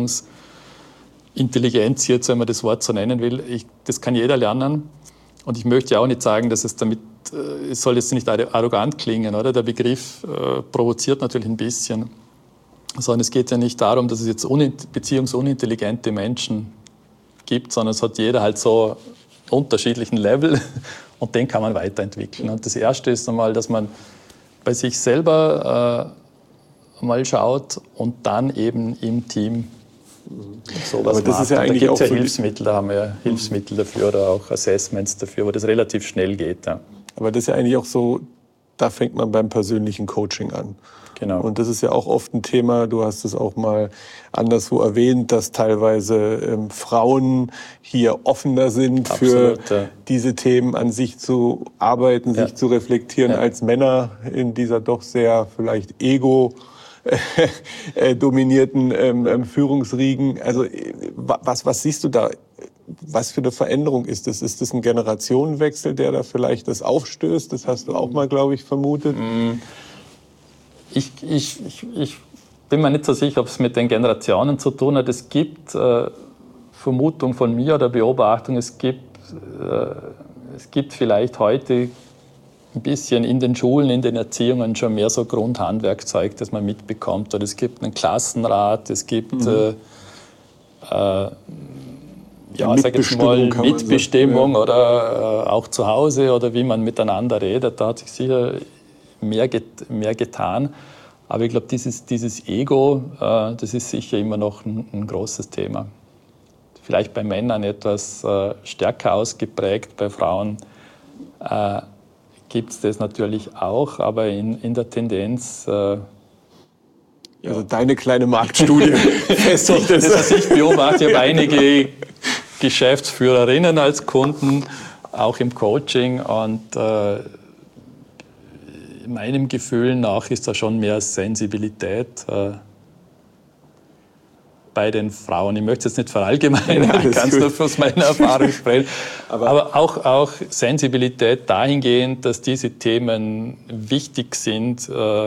Beziehungsintelligenz, jetzt, wenn man das Wort so nennen will. Das kann jeder lernen. Und ich möchte ja auch nicht sagen, dass es damit, es soll jetzt nicht arrogant klingen, oder? Der Begriff provoziert natürlich ein bisschen. Sondern es geht ja nicht darum, dass es jetzt beziehungsunintelligente Menschen gibt, sondern es hat jeder halt so unterschiedlichen Level und den kann man weiterentwickeln. Und das Erste ist einmal, dass man bei sich selber mal schaut und dann eben im Team sowas Aber das macht. ist ja da eigentlich gibt es ja auch so Hilfsmittel, da haben wir ja Hilfsmittel dafür oder auch Assessments dafür, wo das relativ schnell geht. Ja. Aber das ist ja eigentlich auch so, da fängt man beim persönlichen Coaching an. Genau. Und das ist ja auch oft ein Thema, du hast es auch mal anderswo erwähnt, dass teilweise Frauen hier offener sind, Absolut, für diese Themen an sich zu arbeiten, sich zu reflektieren, als Männer in dieser doch sehr vielleicht ego-dominierten Führungsriegen. Also was siehst du da? Was für eine Veränderung ist das? Ist das ein Generationenwechsel, der da vielleicht das aufstößt? Das hast du auch mal, glaube ich, vermutet. Ich bin mir nicht so sicher, ob es mit den Generationen zu tun hat. Es gibt Vermutung von mir oder Beobachtung, es gibt vielleicht heute ein bisschen in den Schulen, in den Erziehungen schon mehr so Grundhandwerkzeug, das man mitbekommt. Oder es gibt einen Klassenrat, es gibt Mitbestimmung oder auch zu Hause oder wie man miteinander redet. Da hat sich sicher mehr getan. Aber ich glaube, dieses Ego, das ist sicher immer noch ein großes Thema. Vielleicht bei Männern etwas stärker ausgeprägt, bei Frauen gibt es das natürlich auch, aber in der Tendenz... Also deine kleine Marktstudie festigt das. Das heißt, ich beobachte, ich habe einige Geschäftsführerinnen als Kunden, auch im Coaching, und meinem Gefühl nach ist da schon mehr Sensibilität bei den Frauen. Ich möchte es jetzt nicht verallgemeinern, ich kann es nur aus meiner Erfahrung sprechen. Aber auch Sensibilität dahingehend, dass diese Themen wichtig sind,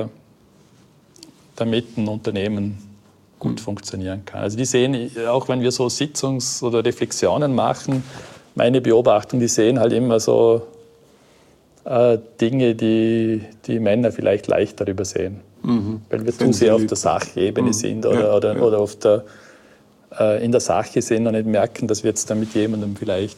damit ein Unternehmen gut funktionieren kann. Also die sehen, auch wenn wir so Sitzungs- oder Reflexionen machen, meine Beobachtung, die sehen halt immer so Dinge, die Männer vielleicht leichter übersehen. Weil wir zu sehr auf der Sachebene sind oder auf in der Sache sind und nicht merken, dass wir jetzt da mit jemandem vielleicht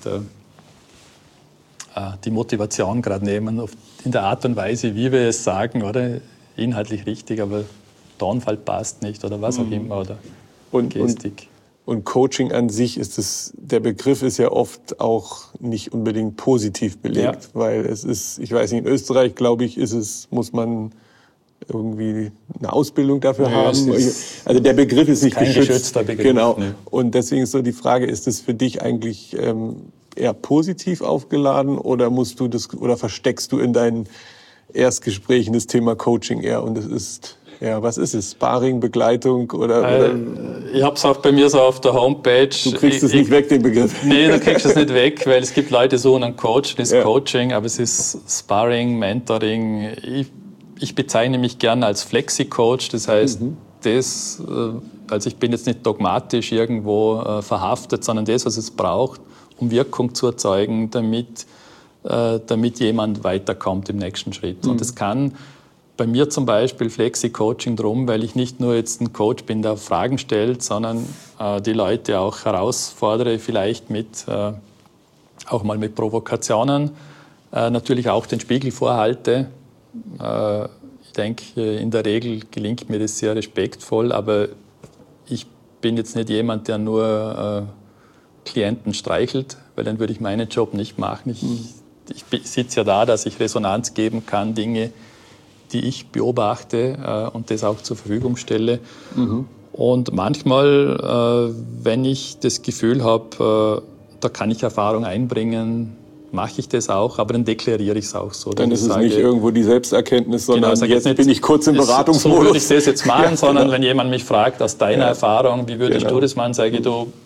die Motivation gerade nehmen, in der Art und Weise, wie wir es sagen, oder inhaltlich richtig, aber der Tonfall passt nicht oder was auch immer, oder Gestik. Und Coaching an sich der Begriff ist ja oft auch nicht unbedingt positiv belegt, weil es ist, ich weiß nicht, in Österreich, glaube ich, muss man irgendwie eine Ausbildung dafür haben. Also der Begriff ist nicht kein geschützter Begriff. Genau. Nee. Und deswegen ist so die Frage, ist es für dich eigentlich eher positiv aufgeladen oder versteckst du in deinen Erstgesprächen das Thema Coaching eher und es ist was ist es? Sparring, Begleitung oder? Ich habe es auch bei mir so auf der Homepage. Du kriegst es nicht weg, den Begriff. Nee, du kriegst es nicht weg, weil es gibt Leute, die suchen einen Coach, das ist Coaching, aber es ist Sparring, Mentoring. Ich bezeichne mich gerne als Flexi-Coach, das heißt, also ich bin jetzt nicht dogmatisch irgendwo verhaftet, sondern das, was es braucht, um Wirkung zu erzeugen, damit jemand weiterkommt im nächsten Schritt. Und das kann bei mir zum Beispiel Flexi-Coaching drum, weil ich nicht nur jetzt ein Coach bin, der Fragen stellt, sondern die Leute auch herausfordere, vielleicht auch mal mit Provokationen, natürlich auch den Spiegel vorhalte. Ich denke, in der Regel gelingt mir das sehr respektvoll, aber ich bin jetzt nicht jemand, der nur Klienten streichelt, weil dann würde ich meinen Job nicht machen. Ich sitze ja da, dass ich Resonanz geben kann, Dinge, die ich beobachte und das auch zur Verfügung stelle. Und manchmal, wenn ich das Gefühl habe, da kann ich Erfahrung einbringen, mache ich das auch, aber dann deklariere ich es auch so. Dann ist es nicht irgendwo die Selbsterkenntnis, sondern jetzt bin ich kurz im Beratungsmodus. So würde ich das jetzt machen, sondern wenn jemand mich fragt, aus deiner Erfahrung, wie würdest du das machen, sage ich,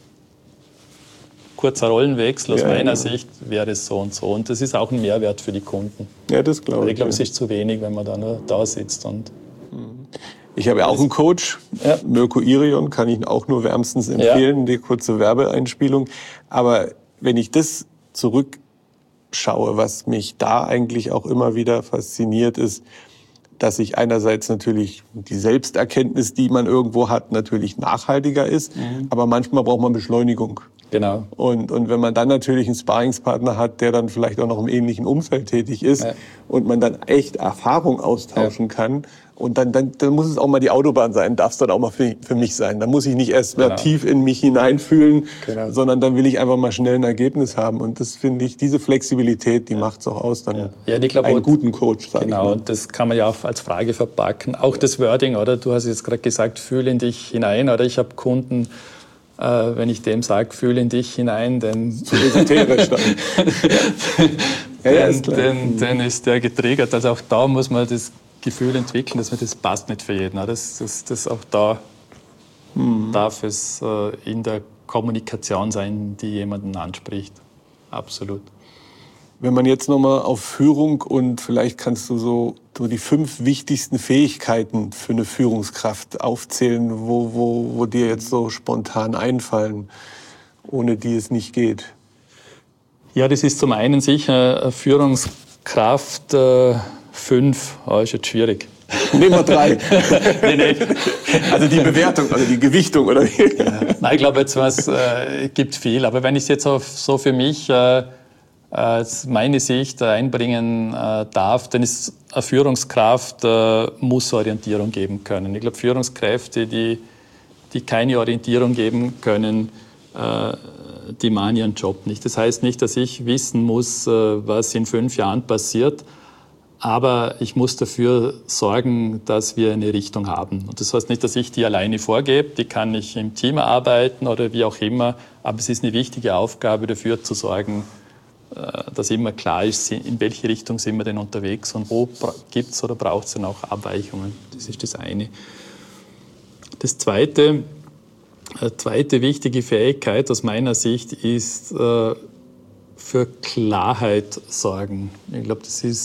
kurzer Rollenwechsel aus meiner Sicht wäre es so und so. Und das ist auch ein Mehrwert für die Kunden. Ja, das glaube ich. Ich glaube, es ist zu wenig, wenn man da nur da sitzt. Ich habe ja auch einen Coach, Mirko Irion, kann ich auch nur wärmstens empfehlen, die kurze Werbeeinspielung. Aber wenn ich das zurückschaue, was mich da eigentlich auch immer wieder fasziniert, ist, dass sich einerseits natürlich die Selbsterkenntnis, die man irgendwo hat, natürlich nachhaltiger ist, aber manchmal braucht man Beschleunigung. Genau. Und wenn man dann natürlich einen Sparringspartner hat, der dann vielleicht auch noch im ähnlichen Umfeld tätig ist und man dann echt Erfahrung austauschen kann und dann muss es auch mal die Autobahn sein, darf es dann auch mal für mich sein. Dann muss ich nicht erst mal tief in mich hineinfühlen, sondern dann will ich einfach mal schnell ein Ergebnis haben. Und das finde ich, diese Flexibilität, die macht es auch aus, dann einen guten Coach, sage ich mal. Genau, und das kann man ja auch als Frage verpacken. Auch das Wording, oder? Du hast jetzt gerade gesagt, fühl in dich hinein, oder? Ich habe Kunden, wenn ich dem sage, fühl in dich hinein, dann zu esoterisch dann ist der getriggert. Also auch da muss man das Gefühl entwickeln, dass das passt nicht für jeden. Das auch da darf es in der Kommunikation sein, die jemanden anspricht. Absolut. Wenn man jetzt nochmal auf Führung und vielleicht kannst du so die 5 wichtigsten Fähigkeiten für eine Führungskraft aufzählen, wo dir jetzt so spontan einfallen, ohne die es nicht geht. Ja, das ist zum einen sicher eine Führungskraft 5, ist jetzt schwierig. Nehmen wir 3. Nee. Also die Bewertung oder die Gewichtung oder wie? Nein, ich glaube, jetzt gibt viel. Aber wenn ich es jetzt so für mich meine Sicht einbringen darf, dann ist eine Führungskraft muss Orientierung geben können. Ich glaube, Führungskräfte, die keine Orientierung geben können, die machen ihren Job nicht. Das heißt nicht, dass ich wissen muss, was in 5 Jahren passiert, aber ich muss dafür sorgen, dass wir eine Richtung haben. Und das heißt nicht, dass ich die alleine vorgebe, die kann ich im Team erarbeiten oder wie auch immer, aber es ist eine wichtige Aufgabe, dafür zu sorgen, dass immer klar ist, in welche Richtung sind wir denn unterwegs und wo gibt es oder braucht es denn auch Abweichungen. Das ist das eine. Das zweite wichtige Fähigkeit aus meiner Sicht ist für Klarheit sorgen. Ich glaube,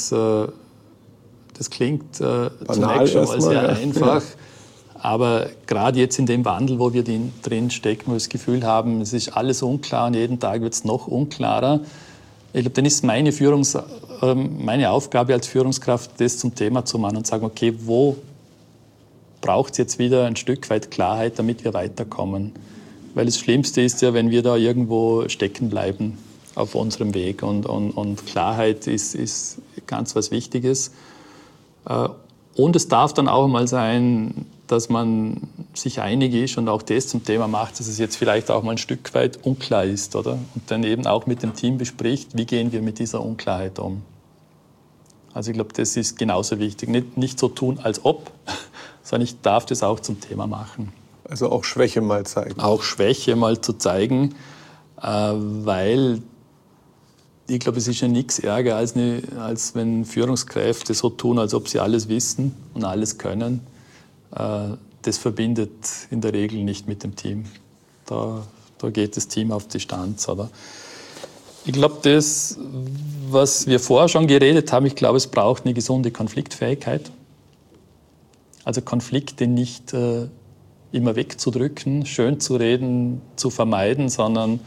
das klingt zunächst schon mal sehr einfach. Aber gerade jetzt in dem Wandel, wo wir drin stecken, wo wir das Gefühl haben, es ist alles unklar und jeden Tag wird es noch unklarer, ich glaube, dann ist meine Führungsrolle meine Aufgabe als Führungskraft, das zum Thema zu machen und sagen, okay, wo braucht es jetzt wieder ein Stück weit Klarheit, damit wir weiterkommen? Weil das Schlimmste ist ja, wenn wir da irgendwo stecken bleiben auf unserem Weg. Und Klarheit ist ganz was Wichtiges. Und es darf dann auch mal sein, dass man sich einig ist und auch das zum Thema macht, dass es jetzt vielleicht auch mal ein Stück weit unklar ist, oder? Und dann eben auch mit dem Team bespricht, wie gehen wir mit dieser Unklarheit um. Also ich glaube, das ist genauso wichtig. Nicht so tun, als ob, sondern ich darf das auch zum Thema machen. Also auch Schwäche mal zeigen. Auch Schwäche mal zu zeigen, weil ich glaube, es ist ja nichts ärger, als wenn Führungskräfte so tun, als ob sie alles wissen und alles können. Das verbindet in der Regel nicht mit dem Team. Da geht das Team auf Distanz. Oder? Ich glaube, das, was wir vorher schon geredet haben, ich glaube, es braucht eine gesunde Konfliktfähigkeit. Also Konflikte nicht immer wegzudrücken, schön zu reden, zu vermeiden, sondern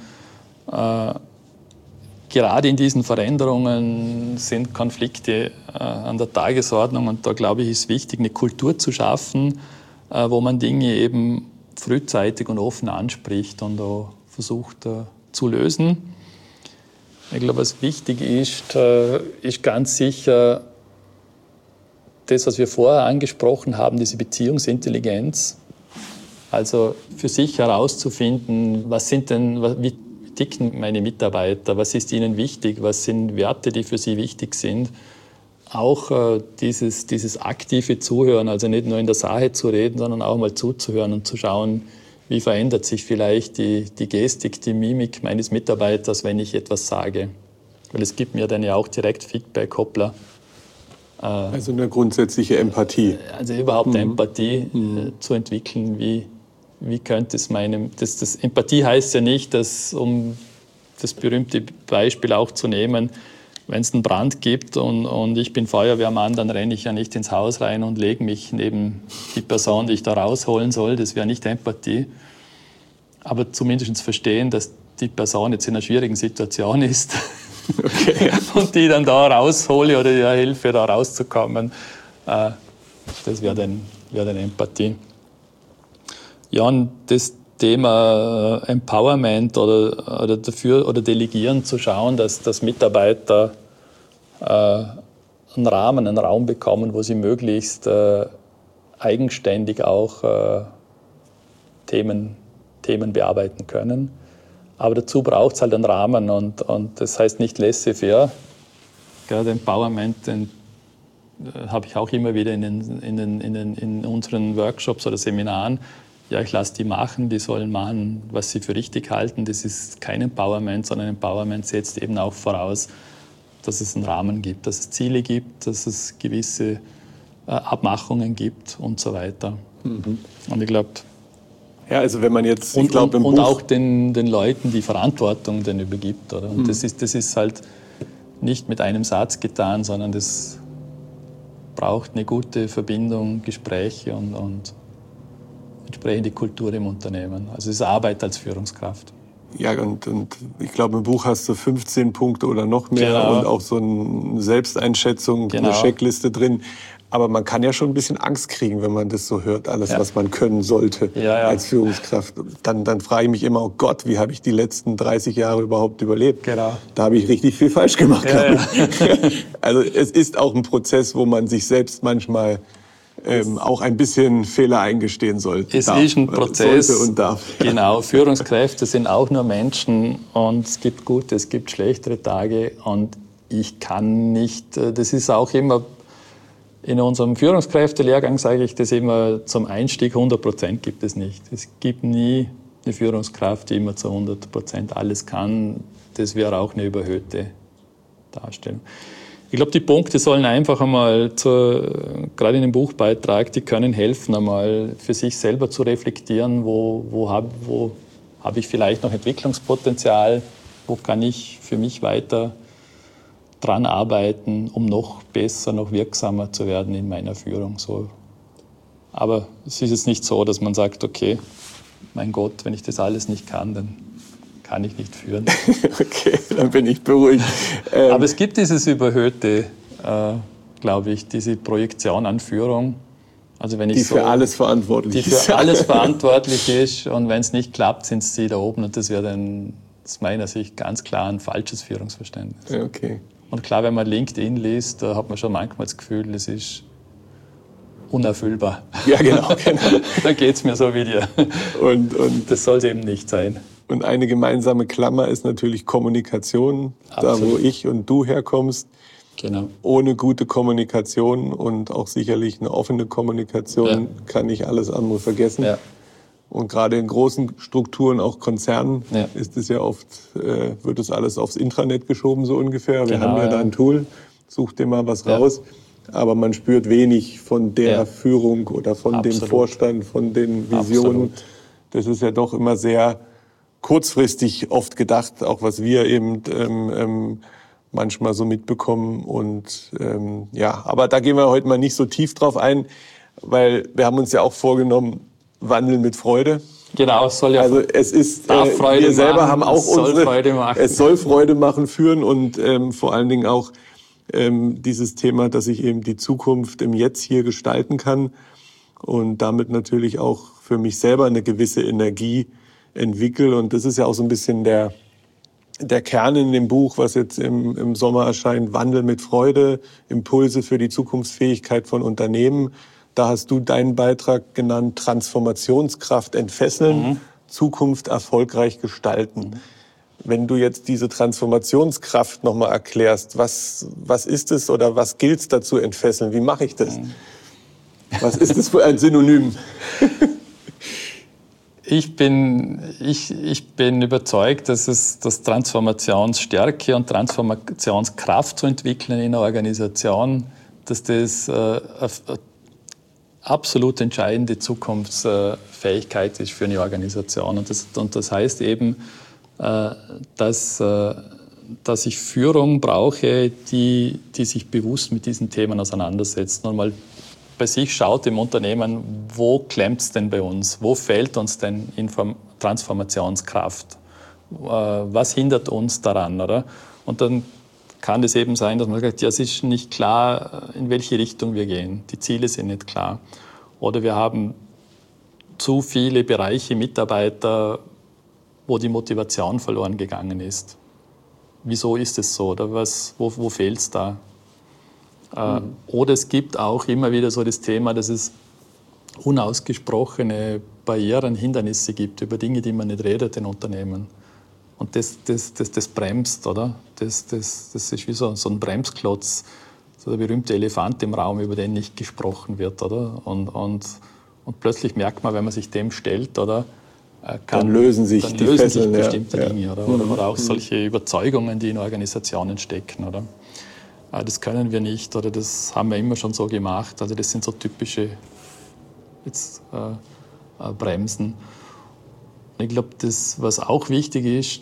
gerade in diesen Veränderungen sind Konflikte an der Tagesordnung und da, glaube ich, ist wichtig, eine Kultur zu schaffen, wo man Dinge eben frühzeitig und offen anspricht und auch versucht zu lösen. Ich glaube, was wichtig ist ganz sicher das, was wir vorher angesprochen haben, diese Beziehungsintelligenz. Also für sich herauszufinden, wie ticken meine Mitarbeiter, was ist ihnen wichtig, was sind Werte, die für sie wichtig sind. Auch dieses aktive Zuhören, also nicht nur in der Sache zu reden, sondern auch mal zuzuhören und zu schauen, wie verändert sich vielleicht die Gestik, die Mimik meines Mitarbeiters, wenn ich etwas sage. Weil es gibt mir dann ja auch direkt Feedback, hoppla. Also eine grundsätzliche Empathie. Also überhaupt Empathie zu entwickeln, wie könnte es das Empathie heißt ja nicht, um das berühmte Beispiel auch zu nehmen, wenn es einen Brand gibt und ich bin Feuerwehrmann, dann renne ich ja nicht ins Haus rein und lege mich neben die Person, die ich da rausholen soll. Das wäre nicht Empathie. Aber zumindest verstehen, dass die Person jetzt in einer schwierigen Situation ist. Okay. Und die dann da raushole oder ihr helfe, da rauszukommen. Das wäre dann Empathie. Ja, und das Thema Empowerment oder Delegieren zu schauen, dass Mitarbeiter einen Raum bekommen, wo sie möglichst eigenständig auch Themen bearbeiten können. Aber dazu braucht es halt einen Rahmen und das heißt nicht laissez-faire. Gerade Empowerment habe ich auch immer wieder in unseren Workshops oder Seminaren. Ja, ich lasse die machen, die sollen machen, was sie für richtig halten. Das ist kein Empowerment, sondern Empowerment setzt eben auch voraus, dass es einen Rahmen gibt, dass es Ziele gibt, dass es gewisse Abmachungen gibt und so weiter. Und ich glaube, ja, also wenn man jetzt, und auch den Leuten die Verantwortung dann übergibt. Oder? Und das ist halt nicht mit einem Satz getan, sondern das braucht eine gute Verbindung, Gespräche und entsprechende Kultur im Unternehmen. Also es ist Arbeit als Führungskraft. Ja, und ich glaube, im Buch hast du 15 Punkte oder noch mehr und auch so eine Selbsteinschätzung, eine Checkliste drin. Aber man kann ja schon ein bisschen Angst kriegen, wenn man das so hört, alles, was man können sollte als Führungskraft. Dann frage ich mich immer, oh Gott, wie habe ich die letzten 30 Jahre überhaupt überlebt? Genau. Da habe ich richtig viel falsch gemacht. Also es ist auch ein Prozess, wo man sich selbst manchmal auch ein bisschen Fehler eingestehen sollte. Es ist ein Prozess. Sollte und darf. Genau, Führungskräfte sind auch nur Menschen und es gibt gute, es gibt schlechtere Tage und ich kann nicht, das ist auch immer, in unserem Führungskräftelehrgang sage ich das immer, zum Einstieg 100% gibt es nicht. Es gibt nie eine Führungskraft, die immer zu 100% alles kann. Das wäre auch eine überhöhte Darstellung. Ich glaube, die Punkte sollen einfach einmal, gerade in dem Buchbeitrag, die können helfen, einmal für sich selber zu reflektieren, wo habe ich vielleicht noch Entwicklungspotenzial, wo kann ich für mich weiter dran arbeiten, um noch besser, noch wirksamer zu werden in meiner Führung. So. Aber es ist jetzt nicht so, dass man sagt, okay, mein Gott, wenn ich das alles nicht kann, dann kann ich nicht führen. Okay, dann bin ich beruhigt. Aber es gibt dieses überhöhte, glaube ich, diese Projektion an Führung. Also wenn ich die für alles verantwortlich ist. Die für alles verantwortlich ist. Und wenn es nicht klappt, sind sie da oben. Und das wäre dann aus meiner Sicht ganz klar ein falsches Führungsverständnis. Okay. Und klar, wenn man LinkedIn liest, da hat man schon manchmal das Gefühl, das ist unerfüllbar. Ja, genau. Da geht es mir so wie dir. Und das soll es eben nicht sein. Und eine gemeinsame Klammer ist natürlich Kommunikation. Absolut. Da, wo ich und du herkommst. Genau. Ohne gute Kommunikation und auch sicherlich eine offene Kommunikation kann ich alles andere vergessen. Ja. Und gerade in großen Strukturen, auch Konzernen, ist es ja oft, wird es alles aufs Intranet geschoben, so ungefähr. Wir haben ja da ein Tool, such dir mal was raus. Aber man spürt wenig von der Führung oder von dem Vorstand, von den Visionen. Absolut. Das ist ja doch immer sehr kurzfristig oft gedacht, auch was wir eben manchmal so mitbekommen. Und aber da gehen wir heute mal nicht so tief drauf ein, weil wir haben uns ja auch vorgenommen, Wandeln mit Freude. Genau, es soll ja. Also es ist, Freude wir selber machen, haben auch es soll Freude machen führen und vor allen Dingen auch dieses Thema, dass ich eben die Zukunft im Jetzt hier gestalten kann und damit natürlich auch für mich selber eine gewisse Energie entwickle. Und das ist ja auch so ein bisschen der Kern in dem Buch, was jetzt im Sommer erscheint, Wandel mit Freude, Impulse für die Zukunftsfähigkeit von Unternehmen. Da hast du deinen Beitrag genannt, Transformationskraft entfesseln, Zukunft erfolgreich gestalten. Wenn du jetzt diese Transformationskraft nochmal erklärst, was ist es oder was gilt es da zu entfesseln? Wie mache ich das? Was ist das für ein Synonym? Ich bin überzeugt, dass Transformationsstärke und Transformationskraft zu entwickeln in einer Organisation, dass das absolut entscheidende Zukunftsfähigkeit ist für eine Organisation. Und das heißt eben, dass ich Führung brauche, die sich bewusst mit diesen Themen auseinandersetzt und mal bei sich schaut im Unternehmen, wo klemmt es denn bei uns? Wo fehlt uns denn Transformationskraft? Was hindert uns daran? Oder? Und dann kann es eben sein, dass man sagt, ja, es ist nicht klar, in welche Richtung wir gehen. Die Ziele sind nicht klar. Oder wir haben zu viele Bereiche, Mitarbeiter, wo die Motivation verloren gegangen ist. Wieso ist es so? Oder wo fehlt es da? Oder es gibt auch immer wieder so das Thema, dass es unausgesprochene Barrieren, Hindernisse gibt über Dinge, die man nicht redet in Unternehmen. Und das bremst, oder? Das ist wie so ein Bremsklotz, so der berühmte Elefant im Raum, über den nicht gesprochen wird, oder? Und plötzlich merkt man, wenn man sich dem stellt, oder? Dann lösen sich bestimmte Dinge, oder? Oder auch solche Überzeugungen, die in Organisationen stecken, oder? Das können wir nicht, oder das haben wir immer schon so gemacht. Also das sind so typische Bremsen. Ich glaube, das, was auch wichtig ist,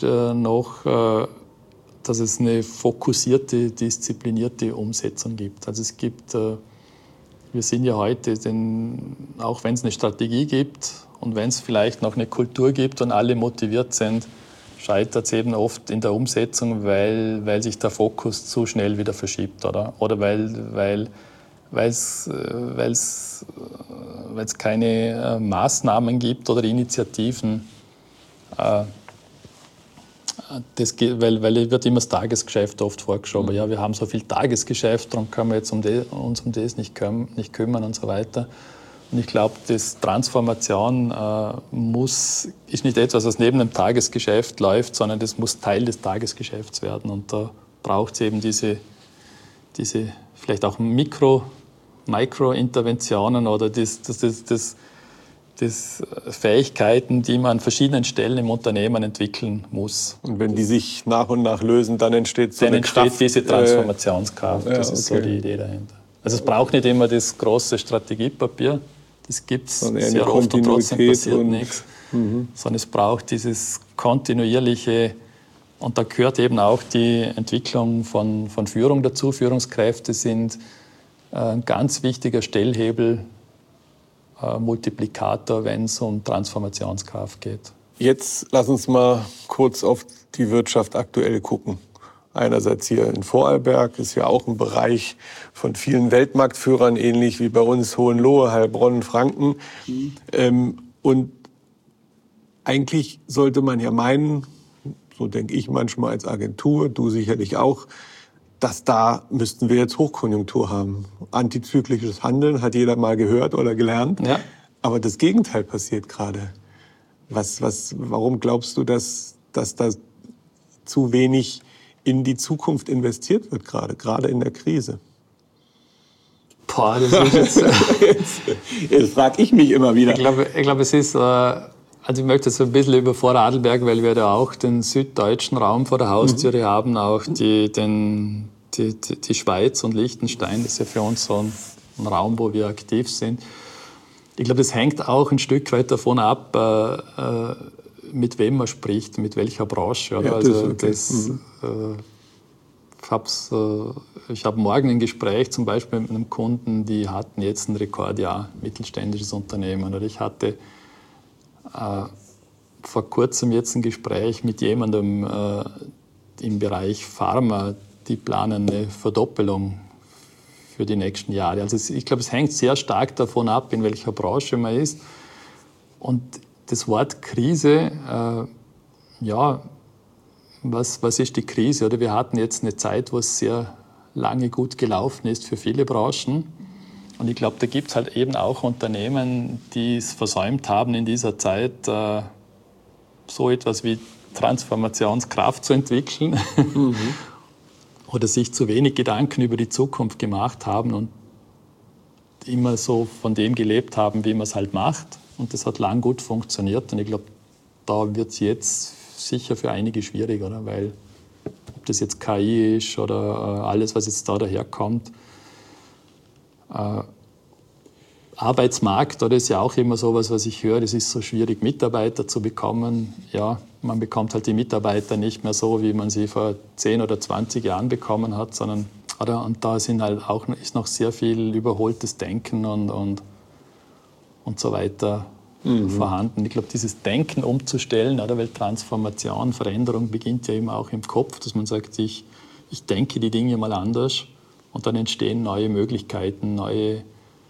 dass es eine fokussierte, disziplinierte Umsetzung gibt. Also es gibt, wir sind ja heute, auch wenn es eine Strategie gibt und wenn es vielleicht noch eine Kultur gibt und alle motiviert sind, scheitert es eben oft in der Umsetzung, weil sich der Fokus zu schnell wieder verschiebt, oder? Oder weil es keine Maßnahmen gibt oder Initiativen. Weil wird immer das Tagesgeschäft oft vorgeschoben. Ja, wir haben so viel Tagesgeschäft, darum können wir jetzt uns um das nicht kümmern und so weiter. Und ich glaube, das Transformation ist nicht etwas, was neben dem Tagesgeschäft läuft, sondern das muss Teil des Tagesgeschäfts werden. Und da braucht es eben diese vielleicht auch Mikro-Interventionen oder das Fähigkeiten, die man an verschiedenen Stellen im Unternehmen entwickeln muss. Und wenn die sich nach und nach lösen, dann entsteht so eine Kraft. Dann entsteht diese Transformationskraft. Das ist so die Idee dahinter. Also es braucht nicht immer das große Strategiepapier. Das gibt es sehr oft und trotzdem passiert nichts. Sondern es braucht dieses kontinuierliche, und da gehört eben auch die Entwicklung von Führung dazu. Führungskräfte sind ein ganz wichtiger Stellhebel, Multiplikator, wenn es um Transformationskraft geht. Jetzt lass uns mal kurz auf die Wirtschaft aktuell gucken. Einerseits hier in Vorarlberg ist ja auch ein Bereich von vielen Weltmarktführern, ähnlich wie bei uns Hohenlohe, Heilbronn, Franken. Und eigentlich sollte man ja meinen, so denke ich manchmal als Agentur, du sicherlich auch, dass da müssten wir jetzt Hochkonjunktur haben. Antizyklisches Handeln hat jeder mal gehört oder gelernt. Ja. Aber das Gegenteil passiert gerade. Warum glaubst du, dass da zu wenig in die Zukunft investiert wird, gerade in der Krise? Boah, das ist jetzt frage ich mich immer wieder. Ich glaube, es ist, also ich möchte jetzt ein bisschen über Vorarlberg, weil wir da auch den süddeutschen Raum vor der Haustüre haben, auch die Schweiz und Liechtenstein, das ist ja für uns so ein Raum, wo wir aktiv sind. Ich glaube, das hängt auch ein Stück weit davon ab, mit wem man spricht, mit welcher Branche. Oder? Ja, Ich habe morgen ein Gespräch zum Beispiel mit einem Kunden, die hatten jetzt ein Rekordjahr, mittelständisches Unternehmen. Oder ich hatte vor kurzem jetzt ein Gespräch mit jemandem im Bereich Pharma, die planen eine Verdoppelung für die nächsten Jahre. Also ich glaube, es hängt sehr stark davon ab, in welcher Branche man ist. Und das Wort Krise, was ist die Krise? Oder wir hatten jetzt eine Zeit, wo es sehr lange gut gelaufen ist für viele Branchen. Und ich glaube, da gibt es halt eben auch Unternehmen, die es versäumt haben, in dieser Zeit so etwas wie Transformationskraft zu entwickeln. Oder sich zu wenig Gedanken über die Zukunft gemacht haben und immer so von dem gelebt haben, wie man es halt macht. Und das hat lang gut funktioniert. Und ich glaube, da wird es jetzt sicher für einige schwierig, oder? Weil ob das jetzt KI ist oder alles, was jetzt da daherkommt. Arbeitsmarkt, oder ist ja auch immer sowas, was ich höre, es ist so schwierig, Mitarbeiter zu bekommen. Ja, man bekommt halt die Mitarbeiter nicht mehr so, wie man sie vor 10 oder 20 Jahren bekommen hat, sondern, und da ist noch sehr viel überholtes Denken und so weiter vorhanden. Ich glaube, dieses Denken umzustellen, oder, weil Transformation, Veränderung beginnt ja immer auch im Kopf, dass man sagt, ich denke die Dinge mal anders und dann entstehen neue Möglichkeiten, neue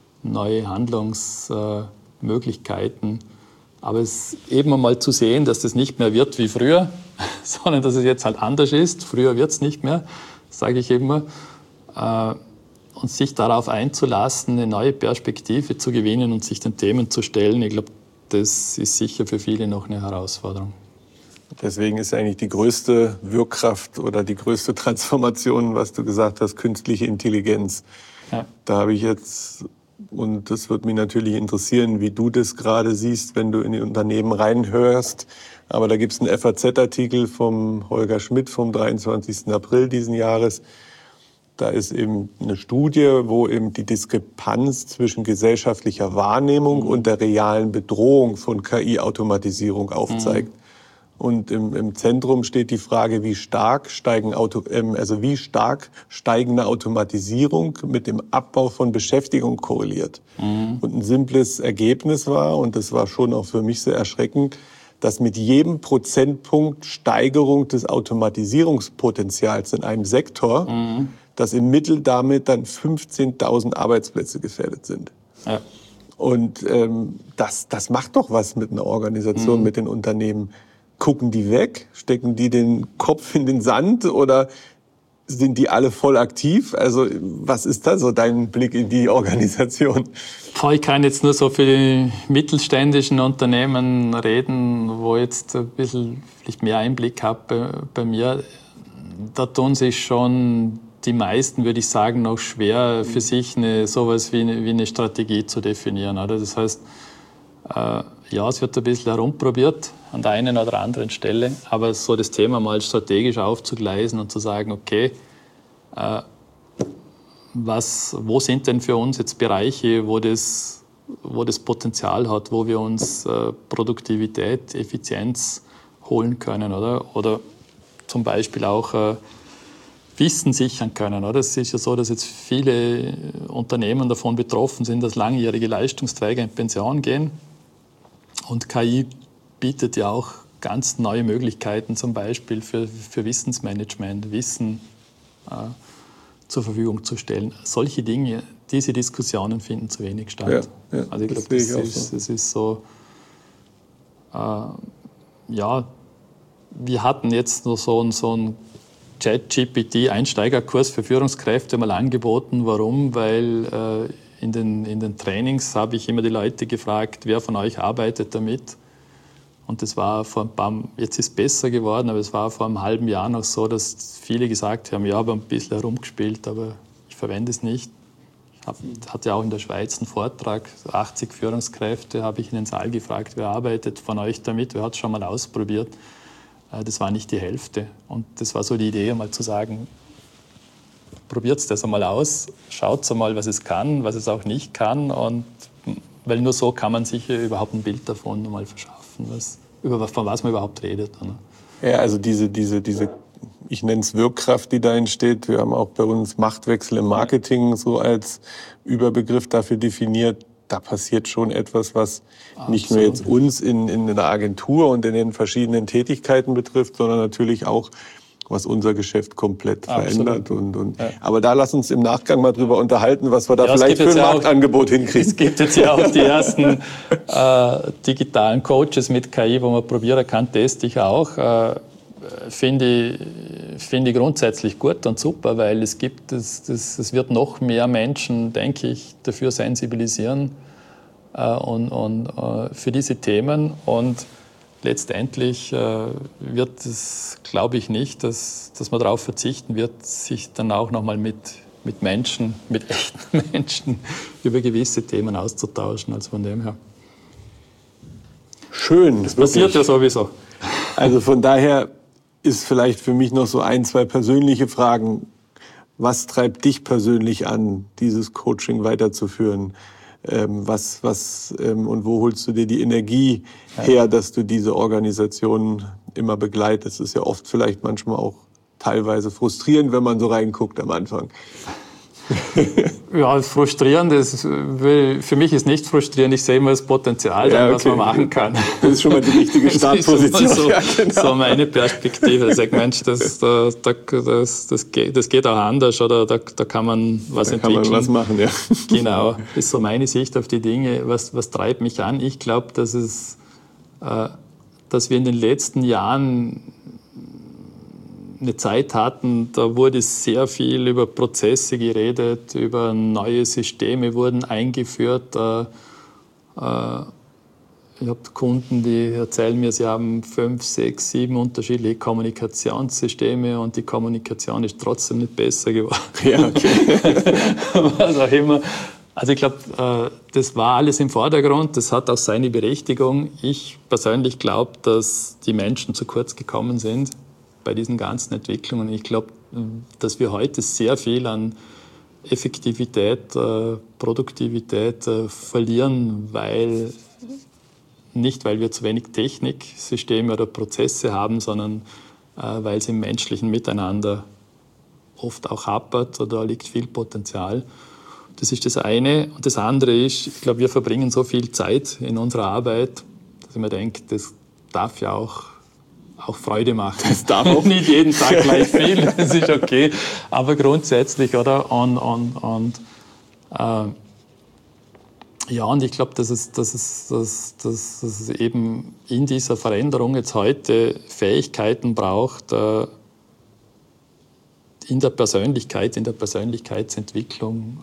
Handlungsmöglichkeiten. Aber es eben einmal zu sehen, dass das nicht mehr wird wie früher, sondern dass es jetzt halt anders ist. Früher wird es nicht mehr, sage ich immer. Und sich darauf einzulassen, eine neue Perspektive zu gewinnen und sich den Themen zu stellen, ich glaube, das ist sicher für viele noch eine Herausforderung. Deswegen ist eigentlich die größte Wirkkraft oder die größte Transformation, was du gesagt hast, künstliche Intelligenz. Ja. Da habe ich jetzt, und das würde mich natürlich interessieren, wie du das gerade siehst, wenn du in die Unternehmen reinhörst. Aber da gibt es einen FAZ-Artikel vom Holger Schmidt vom 23. April diesen Jahres. Da ist eben eine Studie, wo eben die Diskrepanz zwischen gesellschaftlicher Wahrnehmung und der realen Bedrohung von KI-Automatisierung aufzeigt. Und im Zentrum steht die Frage, wie stark steigende Automatisierung mit dem Abbau von Beschäftigung korreliert. Und ein simples Ergebnis war, und das war schon auch für mich sehr erschreckend, dass mit jedem Prozentpunkt Steigerung des Automatisierungspotenzials in einem Sektor, dass im Mittel damit dann 15.000 Arbeitsplätze gefährdet sind. Ja. Und das macht doch was mit einer Organisation, mit den Unternehmen. Gucken die weg? Stecken die den Kopf in den Sand oder sind die alle voll aktiv? Also was ist da so dein Blick in die Organisation? Ich kann jetzt nur so für die mittelständischen Unternehmen reden, wo ich jetzt ein bisschen vielleicht mehr Einblick habe bei mir. Da tun sich schon die meisten, würde ich sagen, noch schwer für sich sowas wie eine Strategie zu definieren. Oder? Das heißt, es wird ein bisschen herumprobiert an der einen oder anderen Stelle, aber so das Thema mal strategisch aufzugleisen und zu sagen, okay, wo sind denn für uns jetzt Bereiche, wo das Potenzial hat, wo wir uns Produktivität, Effizienz holen können, oder zum Beispiel auch Wissen sichern können. Oder? Es ist ja so, dass jetzt viele Unternehmen davon betroffen sind, dass langjährige Leistungsträger in Pension gehen. Und KI bietet ja auch ganz neue Möglichkeiten, zum Beispiel für Wissensmanagement, Wissen zur Verfügung zu stellen. Solche Dinge, diese Diskussionen finden zu wenig statt. Ja, also ich glaube, das ist so, wir hatten jetzt noch so einen ChatGPT-Einsteigerkurs für Führungskräfte mal angeboten. Warum? Weil in den Trainings habe ich immer die Leute gefragt, wer von euch arbeitet damit? Und das war jetzt ist es besser geworden, aber es war vor einem halben Jahr noch so, dass viele gesagt haben, ja, ich habe ein bisschen herumgespielt, aber ich verwende es nicht. Ich hatte auch in der Schweiz einen Vortrag, 80 Führungskräfte, habe ich in den Saal gefragt, wer arbeitet von euch damit, wer hat es schon mal ausprobiert? Das war nicht die Hälfte. Und das war so die Idee, mal zu sagen, probiert das einmal aus, schaut einmal, was es kann, was es auch nicht kann. Und, weil nur so kann man sich überhaupt ein Bild davon mal verschaffen, von was man überhaupt redet. Oder? Ja, also diese, ich nenne es Wirkkraft, die da entsteht. Wir haben auch bei uns Machtwechsel im Marketing so als Überbegriff dafür definiert. Da passiert schon etwas, was nicht nur jetzt uns in der Agentur und in den verschiedenen Tätigkeiten betrifft, sondern natürlich auch, was unser Geschäft komplett verändert. Aber da lass uns im Nachgang mal drüber unterhalten, was wir da vielleicht für ein Marktangebot hinkriegen. Es gibt jetzt ja auch die ersten digitalen Coaches mit KI, wo man probieren kann, teste ich auch. Finde ich grundsätzlich gut und super, weil es wird noch mehr Menschen, denke ich, dafür sensibilisieren und für diese Themen. Und letztendlich wird es, glaube ich nicht, dass man darauf verzichten wird, sich dann auch nochmal mit Menschen, mit echten Menschen über gewisse Themen auszutauschen. Also von dem her. Schön. Das passiert ja sowieso. Also von daher ist vielleicht für mich noch so ein, zwei persönliche Fragen. Was treibt dich persönlich an, dieses Coaching weiterzuführen? Und wo holst du dir die Energie her, dass du diese Organisation immer begleitest? Das ist ja oft vielleicht manchmal auch teilweise frustrierend, wenn man so reinguckt am Anfang. Ja, frustrierend. Für mich ist nicht frustrierend. Ich sehe immer das Potenzial, was man machen kann. Das ist schon mal die richtige Startposition. So meine Perspektive. Ich sage, Mensch, das geht auch anders oder da kann man was entwickeln. Da kann man was machen, ja. Genau, das ist so meine Sicht auf die Dinge. Was treibt mich an? Ich glaube, dass wir in den letzten Jahren eine Zeit hatten, da wurde sehr viel über Prozesse geredet, über neue Systeme wurden eingeführt. Ich habe Kunden, die erzählen mir, sie haben 5, 6, 7 unterschiedliche Kommunikationssysteme und die Kommunikation ist trotzdem nicht besser geworden. Ja, okay. Was auch immer. Also ich glaube, das war alles im Vordergrund, das hat auch seine Berechtigung. Ich persönlich glaube, dass die Menschen zu kurz gekommen sind bei diesen ganzen Entwicklungen. Ich glaube, dass wir heute sehr viel an Effektivität, Produktivität verlieren, nicht weil wir zu wenig Techniksysteme oder Prozesse haben, sondern weil es im menschlichen Miteinander oft auch hapert oder liegt viel Potenzial. Das ist das eine. Und das andere ist, ich glaube, wir verbringen so viel Zeit in unserer Arbeit, dass ich mir denke, das darf ja auch Freude machen. Das darf auch. Nicht jeden Tag gleich viel, das ist okay. Aber grundsätzlich, oder? Und ich glaube, dass es eben in dieser Veränderung jetzt heute Fähigkeiten braucht, in der Persönlichkeitsentwicklung,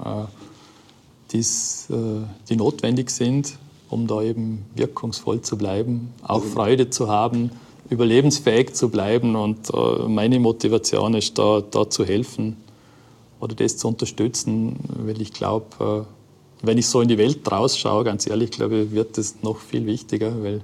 die notwendig sind, um da eben wirkungsvoll zu bleiben, auch Freude zu haben, überlebensfähig zu bleiben. Und meine Motivation ist, da zu helfen oder das zu unterstützen, weil ich glaube, wenn ich so in die Welt rausschaue, ganz ehrlich, glaube ich, wird das noch viel wichtiger, weil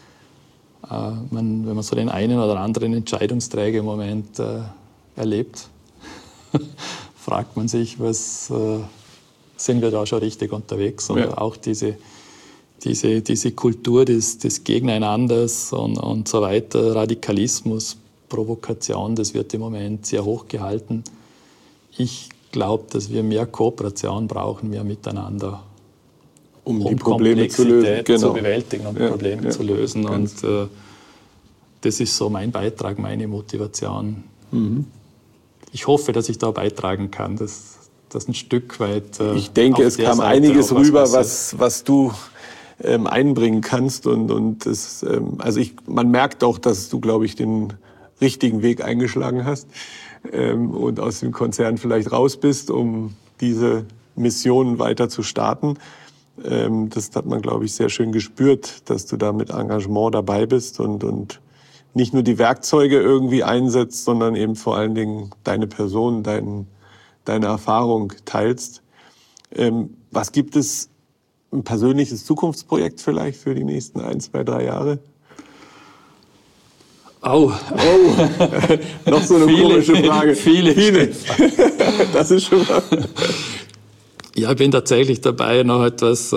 wenn man so den einen oder anderen Entscheidungsträger im Moment erlebt, fragt man sich, sind wir da schon richtig unterwegs? Und auch diese Kultur des Gegeneinanders und so weiter, Radikalismus, Provokation, das wird im Moment sehr hoch gehalten. Ich glaube, dass wir mehr Kooperation brauchen, mehr miteinander, um die Probleme zu lösen, zu bewältigen und Probleme zu lösen. Und das ist so mein Beitrag, meine Motivation. Ich hoffe, dass ich da beitragen kann, dass ein Stück weit... Ich denke, es kam einiges rüber, was du einbringen kannst. Und das, man merkt auch, dass du, glaube ich, den richtigen Weg eingeschlagen hast und aus dem Konzern vielleicht raus bist, um diese Missionen weiter zu starten. Das hat man, glaube ich, sehr schön gespürt, dass du da mit Engagement dabei bist und nicht nur die Werkzeuge irgendwie einsetzt, sondern eben vor allen Dingen deine Person, deine Erfahrung teilst. Was gibt es, ein persönliches Zukunftsprojekt vielleicht für die nächsten 1, 2, 3 Jahre? Oh. Noch so eine komische Frage. Viele. Das ist schon mal... Ja, ich bin tatsächlich dabei, noch etwas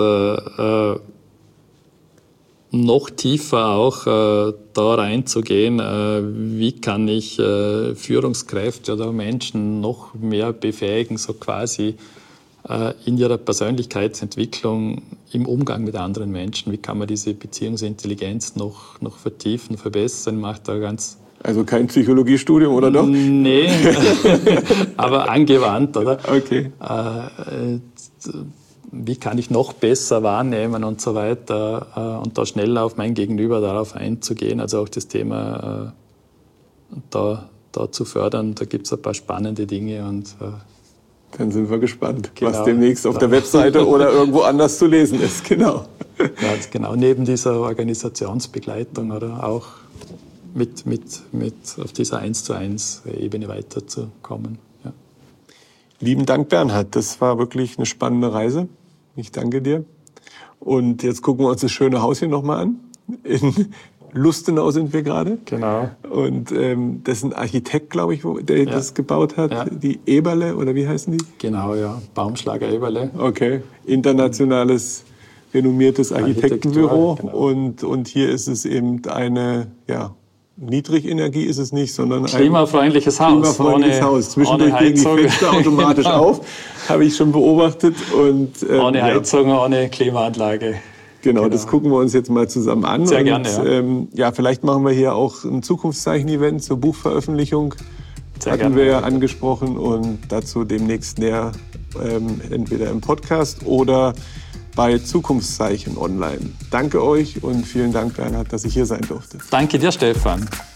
noch tiefer auch da reinzugehen. Wie kann ich Führungskräfte oder Menschen noch mehr befähigen, so quasi in ihrer Persönlichkeitsentwicklung im Umgang mit anderen Menschen? Wie kann man diese Beziehungsintelligenz noch vertiefen, verbessern? Macht da ganz... Also kein Psychologiestudium, oder doch? Nee, aber angewandt, oder? Okay. Wie kann ich noch besser wahrnehmen und so weiter und da schneller auf mein Gegenüber darauf einzugehen, also auch das Thema da zu fördern. Da gibt es ein paar spannende Dinge und dann sind wir gespannt, genau, was demnächst auf der Webseite oder irgendwo anders zu lesen ist. Genau. Ganz genau, neben dieser Organisationsbegleitung oder auch mit auf dieser 1:1 Ebene weiterzukommen. Ja. Lieben Dank, Bernhard. Das war wirklich eine spannende Reise. Ich danke dir. Und jetzt gucken wir uns das schöne Haus hier nochmal an. In Lustenau sind wir gerade. Genau. Und das ist ein Architekt, glaube ich, der das gebaut hat. Ja. Die Eberle, oder wie heißen die? Genau, ja. Baumschlager Eberle. Okay. Internationales, renommiertes Architektenbüro. Genau. Und hier ist es eben eine, Niedrigenergie ist es nicht, sondern ein klimafreundliches Haus. Haus. Zwischendurch gehen die Fenster automatisch auf, habe ich schon beobachtet. Und, ohne Heizung, ohne Klimaanlage. Genau, das gucken wir uns jetzt mal zusammen an. Sehr gerne, ja. Vielleicht machen wir hier auch ein Zukunftszeichen-Event zur Buchveröffentlichung. Sehr hatten gerne, wir ja angesprochen und dazu demnächst näher, entweder im Podcast oder bei Zukunftszeichen online. Danke euch und vielen Dank, Bernhard, dass ich hier sein durfte. Danke dir, Stefan.